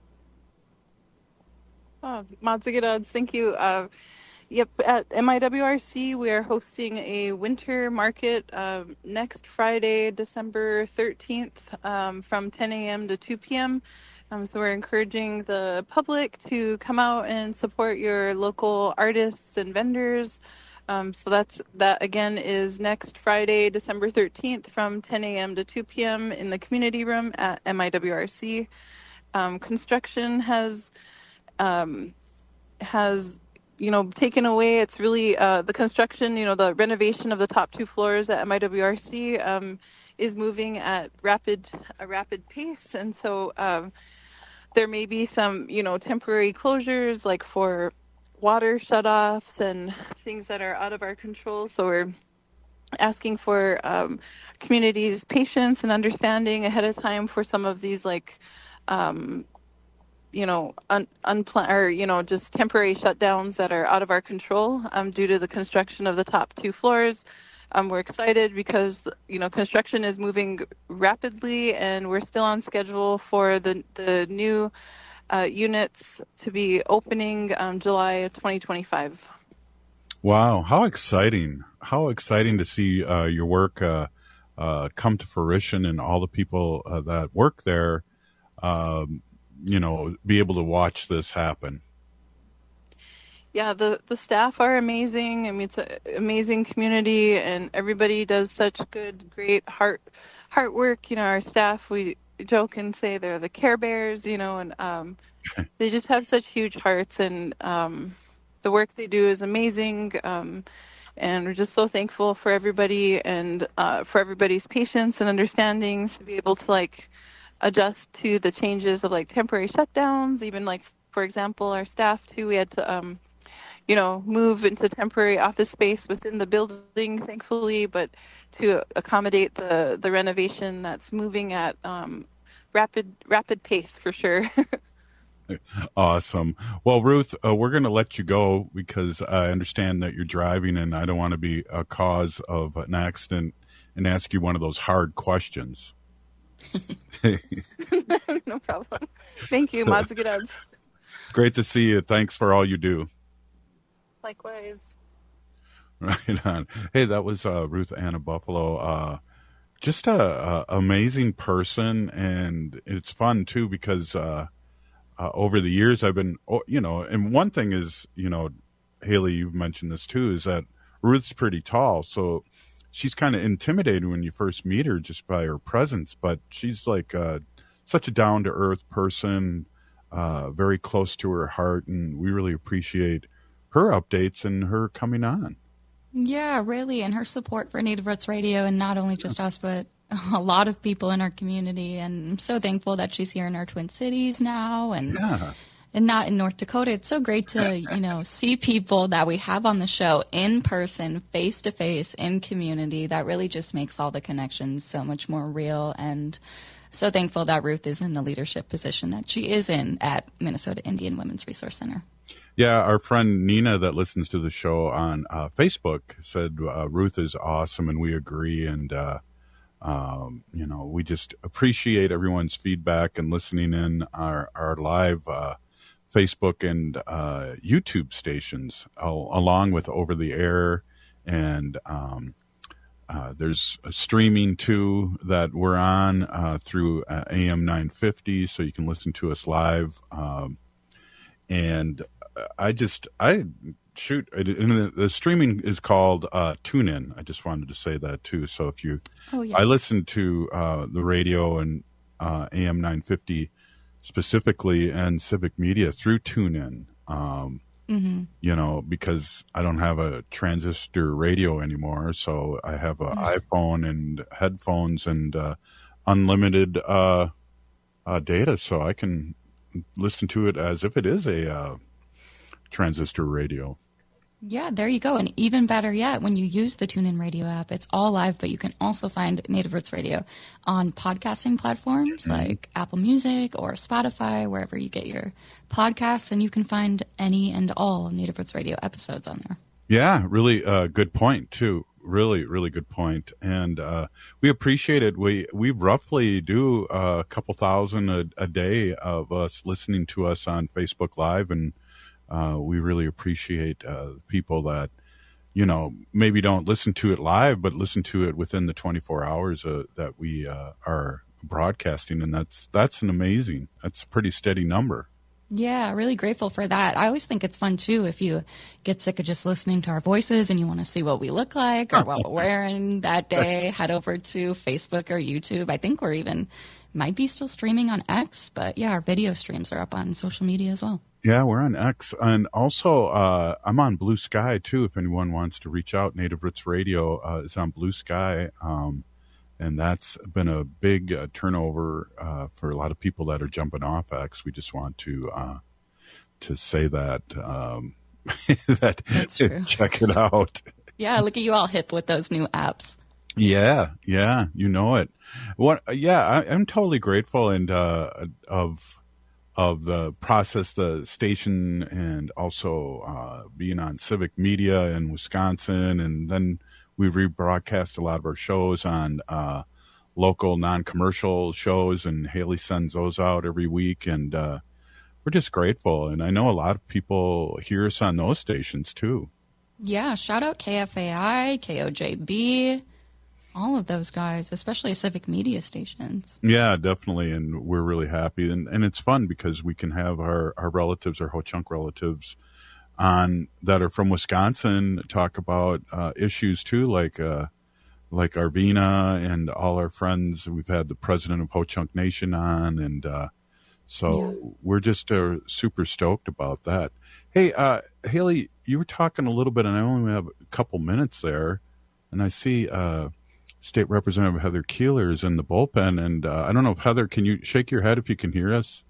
Oh, Matsugirads, thank you. Uh, yep, at M I W R C, we are hosting a winter market uh, next Friday, December thirteenth, um, from ten a.m. to two p.m., Um, so we're encouraging the public to come out and support your local artists and vendors. Um, so that's that again is next Friday, December thirteenth, from ten a.m. to two p.m. in the community room at M I W R C. Um, construction has um, has you know taken away. It's really uh, the construction. You know the renovation of the top two floors at M I W R C um, is moving at rapid a rapid pace, and so. Um, There may be some, you know, temporary closures, like for water shutoffs and things that are out of our control. So we're asking for um, communities' patience and understanding ahead of time for some of these, like, um, you know, un- unplanned or you know, just temporary shutdowns that are out of our control um, due to the construction of the top two floors. Um, we're excited because, you know, construction is moving rapidly, and we're still on schedule for the the new uh, units to be opening um, July of twenty twenty-five. Wow, how exciting. How exciting to see uh, your work uh, uh, come to fruition, and all the people uh, that work there, um, you know, be able to watch this happen. Yeah, the, the staff are amazing. I mean, it's an amazing community, and everybody does such good, great heart heart work. You know, our staff, we joke and say they're the Care Bears, you know, and um, they just have such huge hearts, and um, the work they do is amazing. Um, and we're just so thankful for everybody and uh, for everybody's patience and understandings to be able to, like, adjust to the changes of, like, temporary shutdowns. Even, like, for example, our staff, too, we had to... Um, you know, move into temporary office space within the building, thankfully, but to accommodate the, the renovation that's moving at um, rapid rapid pace for sure. Awesome. Well, Ruth, uh, we're going to let you go because I understand that you're driving, and I don't want to be a cause of an accident and ask you one of those hard questions. No problem. Thank you, Matsugirads. Great to see you. Thanks for all you do. Likewise. Right on. Hey, that was uh, Ruth Anna Buffalo. Uh, just a, a amazing person, and it's fun too because uh, uh, over the years I've been, you know, and one thing is, you know, Haley, you've mentioned this too, is that Ruth's pretty tall, so she's kind of intimidating when you first meet her just by her presence, but she's like uh, such a down to earth person, uh, very close to her heart, and we really appreciate her updates and her coming on. Yeah, really, and her support for Native Roots Radio, and not only just us, but a lot of people in our community. And I'm so thankful that she's here in our Twin Cities now, and yeah. and not in North Dakota. It's so great to, you know, see people that we have on the show in person, face to face, in community. That really just makes all the connections so much more real. And so thankful that Ruth is in the leadership position that she is in at Minnesota Indian Women's Resource Center. Yeah, our friend Nina that listens to the show on uh, Facebook said uh, Ruth is awesome, and we agree. And, uh, um, you know, we just appreciate everyone's feedback and listening in our, our live uh, Facebook and uh, YouTube stations, al- along with over the air. And um, uh, there's a streaming, too, that we're on uh, through uh, A M nine fifty, so you can listen to us live. Um, and I just, I shoot, and the, the streaming is called uh, TuneIn. I just wanted to say that too. So if you, oh, yeah. I listen to uh, the radio and uh, A M nine fifty specifically and Civic Media through TuneIn, um, mm-hmm. you know, because I don't have a transistor radio anymore. So I have an mm-hmm. iPhone and headphones and uh, unlimited uh, uh, data. So I can listen to it as if it is a uh, transistor radio. Yeah, there you go. And even better yet, when you use the TuneIn Radio app, it's all live, but you can also find Native Roots Radio on podcasting platforms mm-hmm. like Apple Music or Spotify, wherever you get your podcasts, and you can find any and all Native Roots Radio episodes on there. Yeah, really uh, good point, too. Really, really good point. And uh, we appreciate it. We we roughly do a couple thousand a, a day of us listening to us on Facebook Live, and Uh, we really appreciate uh, people that, you know, maybe don't listen to it live, but listen to it within the twenty-four hours uh, that we uh, are broadcasting. And that's that's an amazing, that's a pretty steady number. Yeah, really grateful for that. I always think it's fun, too, if you get sick of just listening to our voices and you want to see what we look like or what we're wearing that day, head over to Facebook or YouTube. I think we're even, might be still streaming on X, but yeah, our video streams are up on social media as well. Yeah, we're on X. And also, uh, I'm on Blue Sky, too, if anyone wants to reach out. Native Roots Radio uh, is on Blue Sky. Um, and that's been a big uh, turnover uh, for a lot of people that are jumping off X. We just want to uh, to say that. Um, that that's true. Check it out. Yeah, look at you all hip with those new apps. Yeah, yeah, you know it. What? Yeah, I, I'm totally grateful and uh, of of the process, the station, and also uh, being on Civic Media in Wisconsin, and then we rebroadcast a lot of our shows on uh, local non-commercial shows, and Haley sends those out every week, and uh, we're just grateful. And I know a lot of people hear us on those stations too. Yeah, shout out K F A I, K O J B, all of those guys, especially Civic Media stations. Yeah, definitely. And we're really happy. And, and it's fun because we can have our, our relatives, our Ho-Chunk relatives on that are from Wisconsin talk about uh, issues too, like uh, like Arvina and all our friends. We've had the president of Ho-Chunk Nation on. And uh, so yeah. we're just uh, super stoked about that. Hey, uh, Haley, you were talking a little bit, and I only have a couple minutes there. And I see... Uh, State Representative Heather Keeler is in the bullpen, and uh, I don't know if Heather, can you shake your head if you can hear us?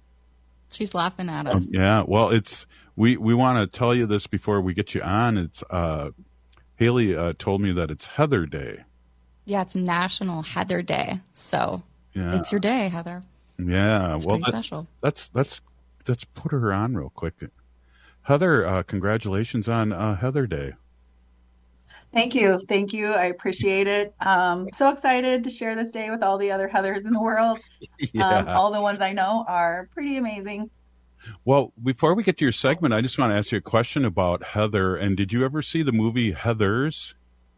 She's laughing at us. Um, yeah, well, it's we we want to tell you this before we get you on. It's uh, Haley uh, told me that it's Heather Day. Yeah, it's National Heather Day, so yeah. It's your day, Heather. Yeah, it's well, pretty that, special. Let's let's let's put her on real quick. Heather, uh, congratulations on uh, Heather Day. Thank you. Thank you. I appreciate it. Um, so excited to share this day with all the other Heathers in the world. Yeah. Um, all the ones I know are pretty amazing. Well, before we get to your segment, I just want to ask you a question about Heather. And did you ever see the movie Heathers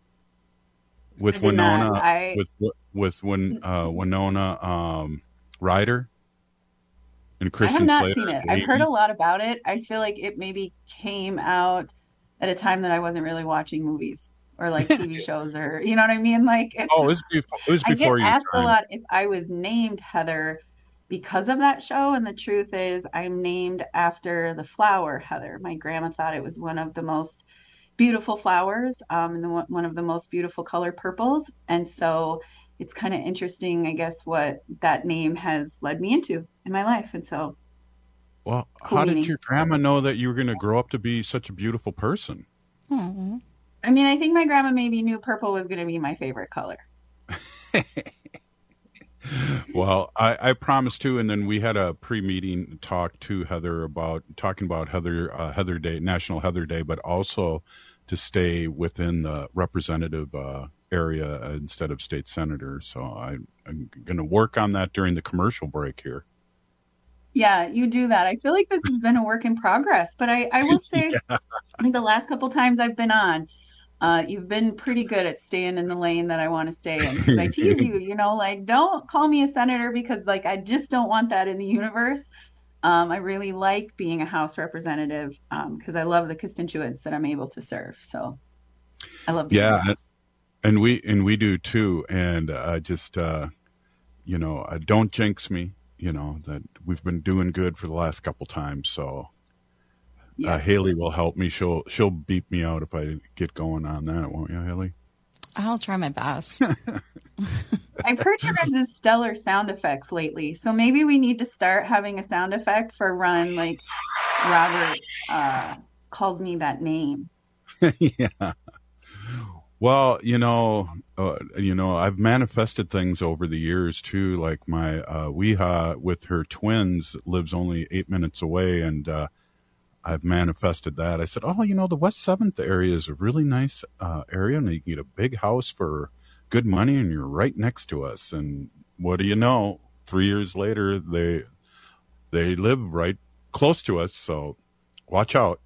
with Winona I... with with Win, uh, Winona um, Ryder and Christian I have not Slater? seen it. I've heard a lot about it. I feel like it maybe came out at a time that I wasn't really watching movies. Or like T V shows, or you know what I mean? Like, it's, oh, it was before, it was before I get you asked time. a lot if I was named Heather, because of that show. And the truth is, I'm named after the flower heather. My grandma thought it was one of the most beautiful flowers, um, and the, one of the most beautiful color purples. And so it's kind of interesting, I guess, what that name has led me into in my life. And so, well, cool how meaning. did your grandma know that you were going to grow up to be such a beautiful person? Aww. I mean, I think my grandma maybe knew purple was going to be my favorite color. Well, I, I promised to, and then we had a pre-meeting talk to Heather about talking about Heather uh, Heather Day, National Heather Day, but also to stay within the representative uh, area instead of state senator. So I, I'm going to work on that during the commercial break here. Yeah, you do that. I feel like this has been a work in progress, but I, I will say, yeah. I think the last couple times I've been on, Uh, you've been pretty good at staying in the lane that I want to stay in, because I tease you, you know, like, don't call me a senator, because like, I just don't want that in the universe. Um, I really like being a House representative because um, I love the constituents that I'm able to serve. So I love being yeah, in the House. And we, and we do too. And uh, just, uh, you know, uh, don't jinx me, you know, that we've been doing good for the last couple times. So Yeah. Uh, Haley will help me. She'll she'll beep me out if I get going on that, won't you, Haley? I'll try my best. I've heard your guys' stellar sound effects lately, so maybe we need to start having a sound effect for Run, like Robert uh, calls me that name. Yeah. Well, you know, uh, you know, I've manifested things over the years too. Like my uh, Weeha with her twins lives only eight minutes away, and uh, I've manifested that. I said, oh, you know, the West seventh area is a really nice uh, area, and you can get a big house for good money, and you're right next to us. And what do you know? Three years later, they they live right close to us, so watch out.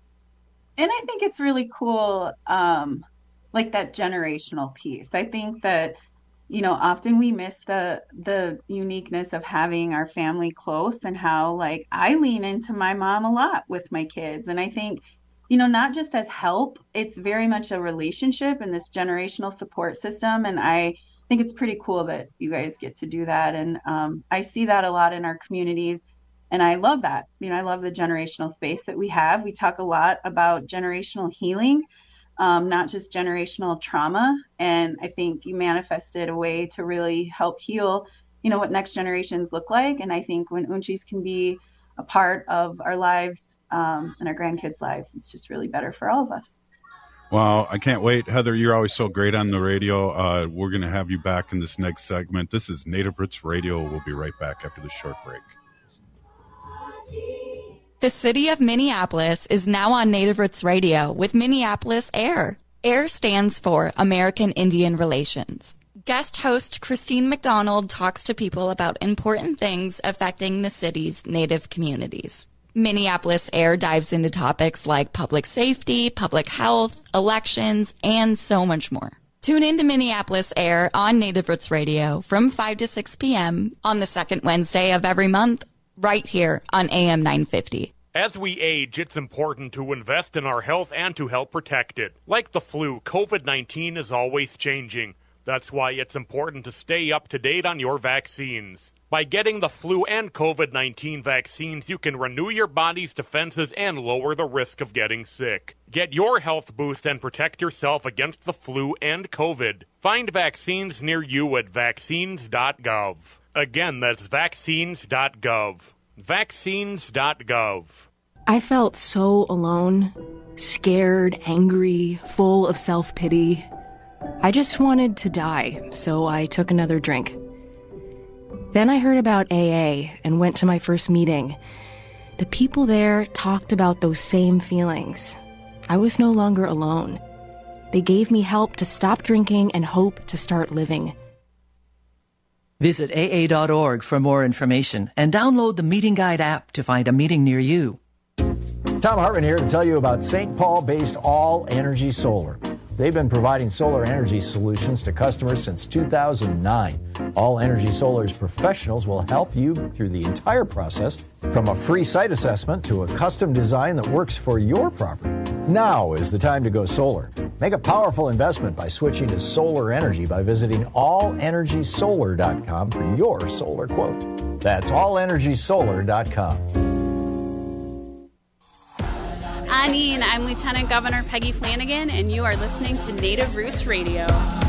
And I think it's really cool, um, like that generational piece. I think that, you know, often we miss the the uniqueness of having our family close, and how, like, I lean into my mom a lot with my kids. And I think, you know, not just as help, it's very much a relationship and this generational support system. And I think it's pretty cool that you guys get to do that. And um, I see that a lot in our communities. And I love that. You know, I love the generational space that we have. We talk a lot about generational healing. Um, not just generational trauma. And I think you manifested a way to really help heal, you know, what next generations look like. And I think when Unchis can be a part of our lives um, and our grandkids' lives, it's just really better for all of us. Well, I can't wait. Heather, you're always so great on the radio. Uh, we're going to have you back in this next segment. This is Native Roots Radio. We'll be right back after the short break. The city of Minneapolis is now on Native Roots Radio with Minneapolis AIR. AIR stands for American Indian Relations. Guest host Christine McDonald talks to people about important things affecting the city's Native communities. Minneapolis AIR dives into topics like public safety, public health, elections, and so much more. Tune in to Minneapolis AIR on Native Roots Radio from five to six p.m. on the second Wednesday of every month, right here on A M nine fifty. As we age, it's important to invest in our health and to help protect it. Like the flu, COVID nineteen is always changing. That's why it's important to stay up to date on your vaccines. By getting the flu and COVID nineteen vaccines, you can renew your body's defenses and lower the risk of getting sick. Get your health boost and protect yourself against the flu and COVID. Find vaccines near you at vaccines dot gov. Again, that's vaccines dot gov. vaccines dot gov. I felt so alone, scared, angry, full of self-pity. I just wanted to die, so I took another drink. Then I heard about A A and went to my first meeting. The people there talked about those same feelings. I was no longer alone. They gave me help to stop drinking and hope to start living. Visit A A dot org for more information and download the Meeting Guide app to find a meeting near you. Tom Hartman here to tell you about Saint Paul-based All Energy Solar. They've been providing solar energy solutions to customers since two thousand nine. All Energy Solar's professionals will help you through the entire process, from a free site assessment to a custom design that works for your property. Now is the time to go solar. Make a powerful investment by switching to solar energy by visiting all energy solar dot com for your solar quote. That's all energy solar dot com. Anine, I'm Lieutenant Governor Peggy Flanagan, and you are listening to Native Roots Radio.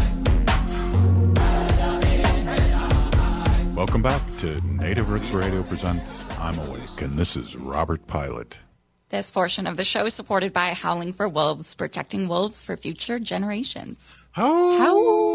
Welcome back to Native Roots Radio presents I'm Awake, and this is Robert Pilot. This portion of the show is supported by Howling for Wolves, protecting wolves for future generations. How? How?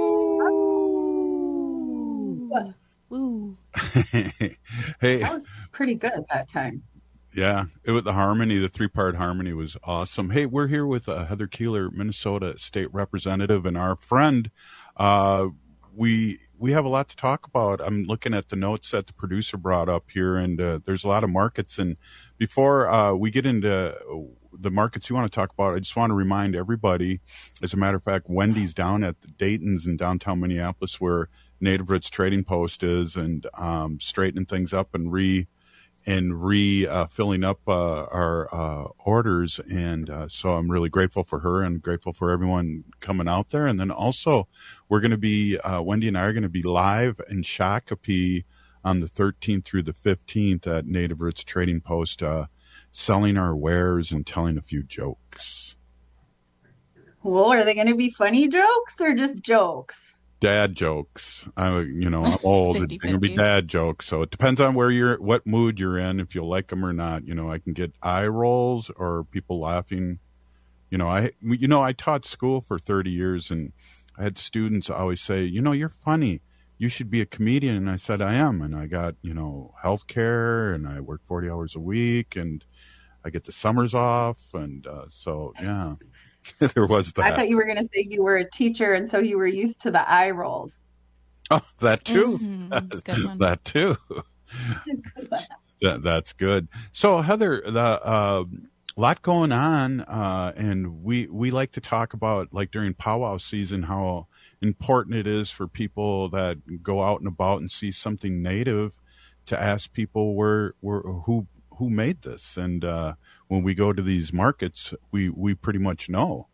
Ooh. Hey, that was pretty good that time. Yeah, it was the harmony, the three-part harmony was awesome. Hey, we're here with uh, Heather Keeler, Minnesota State Representative, and our friend. Uh, we we have a lot to talk about. I'm looking at the notes that the producer brought up here, and uh, there's a lot of markets. And before uh, we get into the markets you want to talk about, I just want to remind everybody, as a matter of fact, Wendy's down at the Dayton's in downtown Minneapolis, where Native Roots Trading Post is, and um, straightening things up and re and re uh, filling up uh, our uh, orders. And uh, so I'm really grateful for her and grateful for everyone coming out there. And then also we're going to be, uh, Wendy and I are going to be live in Shakopee on the thirteenth through the fifteenth at Native Roots Trading Post, uh, selling our wares and telling a few jokes. Well, are they going to be funny jokes or just jokes? Dad jokes. I, you know, I'm old. It's going to be dad jokes. So it depends on where you're, what mood you're in, if you'll like them or not. You know, I can get eye rolls or people laughing. You know, I, you know, I taught school for thirty years, and I had students always say, you know, you're funny. You should be a comedian. And I said, I am. And I got, you know, health care, and I work forty hours a week, and I get the summers off. And uh, so, yeah. There was that. I thought you were going to say you were a teacher, and so you were used to the eye rolls. Oh, that too. Mm-hmm. That too. that, that's good. So, Heather, the uh, lot going on, uh, and we we like to talk about, like during powwow season, how important it is for people that go out and about and see something native to ask people where where who who made this. And uh, when we go to these markets, we, we pretty much know.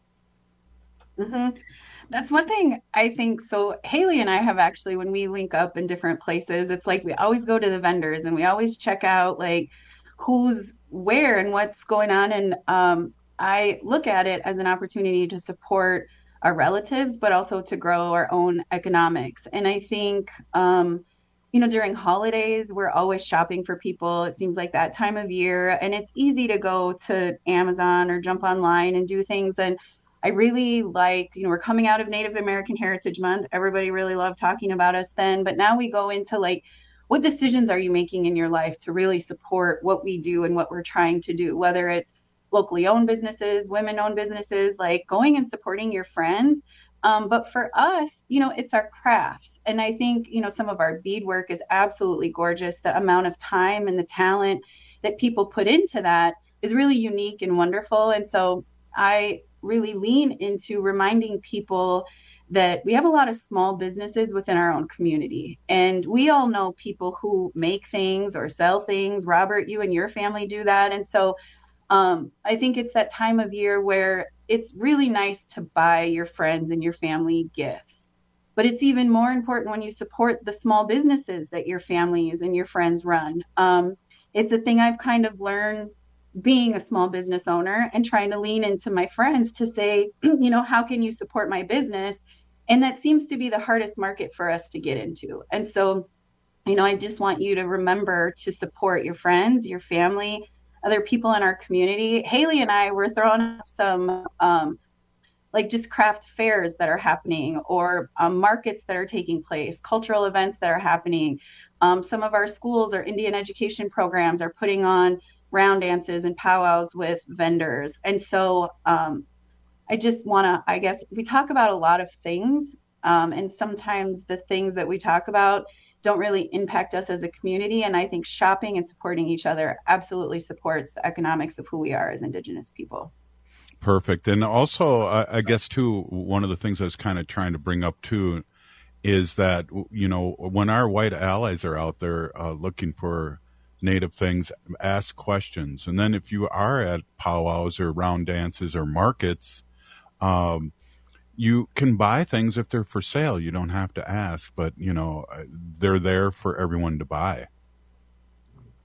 Mm-hmm. That's one thing I think. So Haley and I have actually, when we link up in different places, it's like we always go to the vendors and we always check out like who's where and what's going on. And um, I look at it as an opportunity to support our relatives, but also to grow our own economics. And I think, um, you know, during holidays, we're always shopping for people. It seems like that time of year, and it's easy to go to Amazon or jump online and do things. And I really like, you know, we're coming out of Native American Heritage Month. Everybody really loved talking about us then, but now we go into like, what decisions are you making in your life to really support what we do and what we're trying to do, whether it's locally owned businesses, women owned businesses, like going and supporting your friends. Um, but for us, you know, it's our crafts. And I think, you know, some of our beadwork is absolutely gorgeous. The amount of time and the talent that people put into that is really unique and wonderful. And so I really lean into reminding people that we have a lot of small businesses within our own community. And we all know people who make things or sell things. Robert, you and your family do that. And so um, I think it's that time of year where it's really nice to buy your friends and your family gifts, but it's even more important when you support the small businesses that your families and your friends run. Um, it's a thing I've kind of learned being a small business owner and trying to lean into my friends to say, you know, how can you support my business? And that seems to be the hardest market for us to get into. And so, you know, I just want you to remember to support your friends, your family, other people in our community. Haley and I were throwing up some um, like just craft fairs that are happening, or um, markets that are taking place, cultural events that are happening. Um, some of our schools or Indian education programs are putting on round dances and powwows with vendors. And so um, I just want to, I guess we talk about a lot of things, um, and sometimes the things that we talk about don't really impact us as a community. And I think shopping and supporting each other absolutely supports the economics of who we are as Indigenous people. Perfect. And also, I, I guess, too, one of the things I was kind of trying to bring up, too, is that, you know, when our white allies are out there uh, looking for Native things, ask questions. And then if you are at powwows or round dances or markets, um, you can buy things if they're for sale. You don't have to ask, but, you know, they're there for everyone to buy.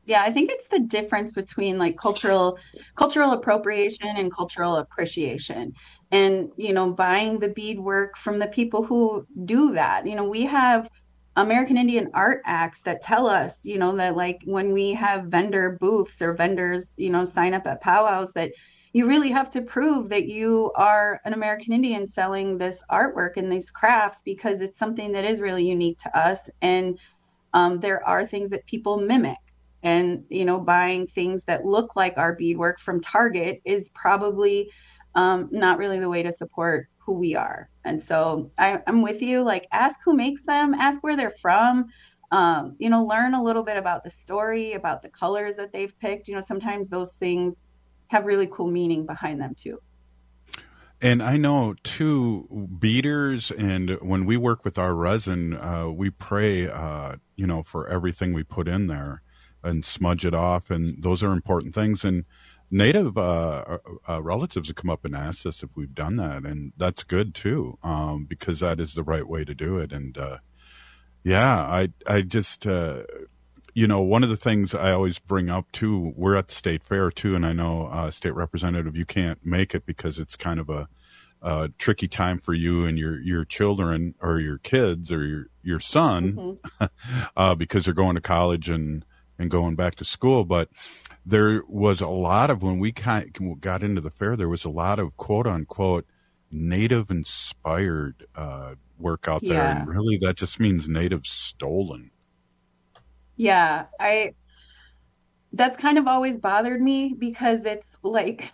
Yeah, I think it's the difference between like cultural cultural appropriation and cultural appreciation. And, you know, buying the beadwork from the people who do that. You know, we have American Indian art acts that tell us, you know, that like when we have vendor booths or vendors, you know, sign up at powwows, that you really have to prove that you are an American Indian selling this artwork and these crafts, because it's something that is really unique to us. And um, there are things that people mimic. And, you know, buying things that look like our beadwork from Target is probably um, not really the way to support who we are. And so I, I'm with you. Like, ask who makes them, ask where they're from, um, you know, learn a little bit about the story, about the colors that they've picked. You know, sometimes those things have really cool meaning behind them too. And I know too, beaders, and when we work with our resin, uh, we pray, uh, you know, for everything we put in there and smudge it off. And those are important things. And Native uh, uh, relatives have come up and asked us if we've done that. And that's good too, um, because that is the right way to do it. And uh, yeah, I, I just, uh, you know, one of the things I always bring up too, we're at the state fair too. And I know, uh, State Representative, you can't make it because it's kind of a, a tricky time for you and your, your children or your kids or your, your son, mm-hmm. uh, because they're going to college and, and going back to school. But there was a lot of, when we kind of got into the fair, there was a lot of quote unquote Native inspired uh, work out there. Yeah. And really that just means Native stolen. Yeah, I, that's kind of always bothered me, because it's like,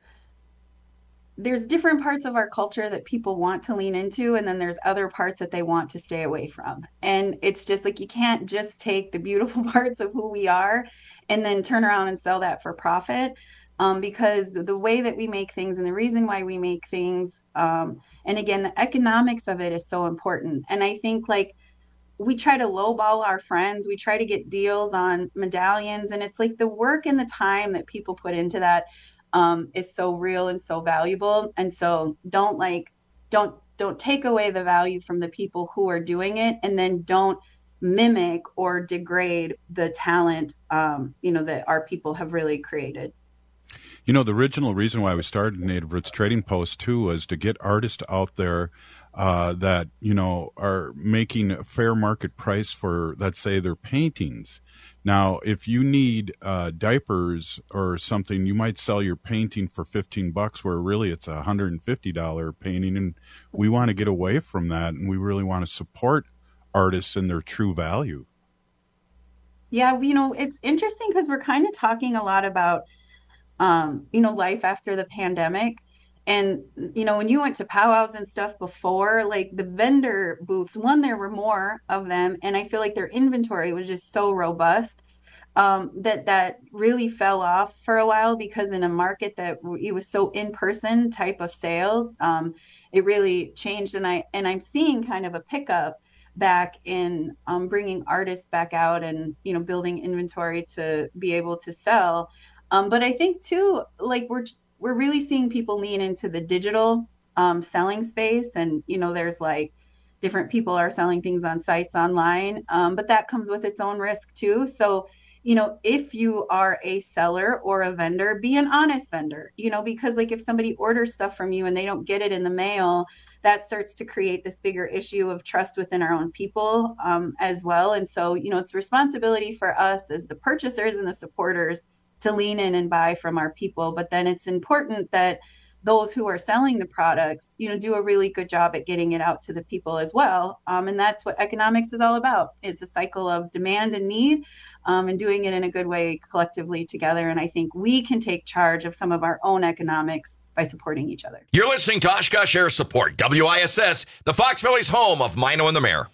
there's different parts of our culture that people want to lean into, and then there's other parts that they want to stay away from. And it's just like, you can't just take the beautiful parts of who we are and then turn around and sell that for profit. Um, because the, the way that we make things and the reason why we make things, um, and again, the economics of it is so important. And I think like, we try to lowball our friends. We try to get deals on medallions. And it's like the work and the time that people put into that um, is so real and so valuable. And so don't like, don't, don't take away the value from the people who are doing it. And then don't mimic or degrade the talent, um, you know, that our people have really created. You know, the original reason why we started Native Roots Trading Post too was to get artists out there Uh, that, you know, are making a fair market price for, let's say, their paintings. Now, if you need uh, diapers or something, you might sell your painting for fifteen bucks, where really it's a one hundred fifty dollars painting. And we want to get away from that. And we really want to support artists in their true value. Yeah, you know, it's interesting because we're kind of talking a lot about, um, you know, life after the pandemic. And, you know, when you went to powwows and stuff before, like the vendor booths, one, there were more of them. And I feel like their inventory was just so robust um, that that really fell off for a while, because in a market that it was so in-person type of sales, um, it really changed. And, I, and I'm seeing kind of a pickup back in um, bringing artists back out and, you know, building inventory to be able to sell. Um, but I think, too, like we're we're really seeing people lean into the digital um, selling space. And, you know, there's like different people are selling things on sites online, um, but that comes with its own risk too. So, you know, if you are a seller or a vendor, be an honest vendor, you know, because like if somebody orders stuff from you and they don't get it in the mail, that starts to create this bigger issue of trust within our own people um, as well. And so, you know, it's responsibility for us as the purchasers and the supporters to lean in and buy from our people. But then it's important that those who are selling the products, you know, do a really good job at getting it out to the people as well. Um, and that's what economics is all about. It's a cycle of demand and need, um, and doing it in a good way collectively together. And I think we can take charge of some of our own economics by supporting each other. You're listening to Oshkosh Air Support, W I S S, the Fox Valley's home of Mino and the Mayor.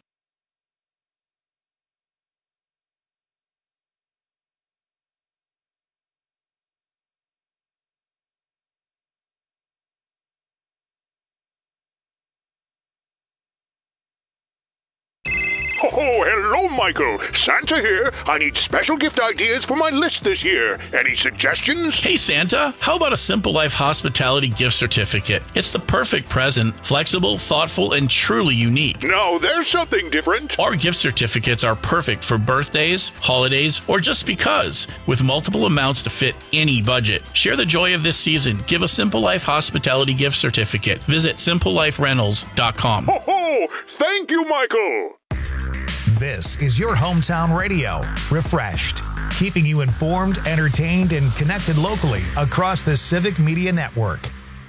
Oh, hello, Michael. Santa here. I need special gift ideas for my list this year. Any suggestions? Hey, Santa, how about a Simple Life Hospitality gift certificate? It's the perfect present, flexible, thoughtful, and truly unique. No, there's something different. Our gift certificates are perfect for birthdays, holidays, or just because, with multiple amounts to fit any budget. Share the joy of this season. Give a Simple Life Hospitality gift certificate. Visit simple life rentals dot com. Ho, ho! Thank you, Michael. This is your hometown radio, Refreshed, keeping you informed, entertained, and connected locally across the Civic Media Network.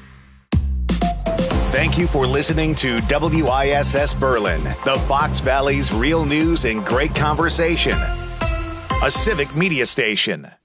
Thank you for listening to W I S S Berlin, the Fox Valley's real news and great conversation. A Civic Media station.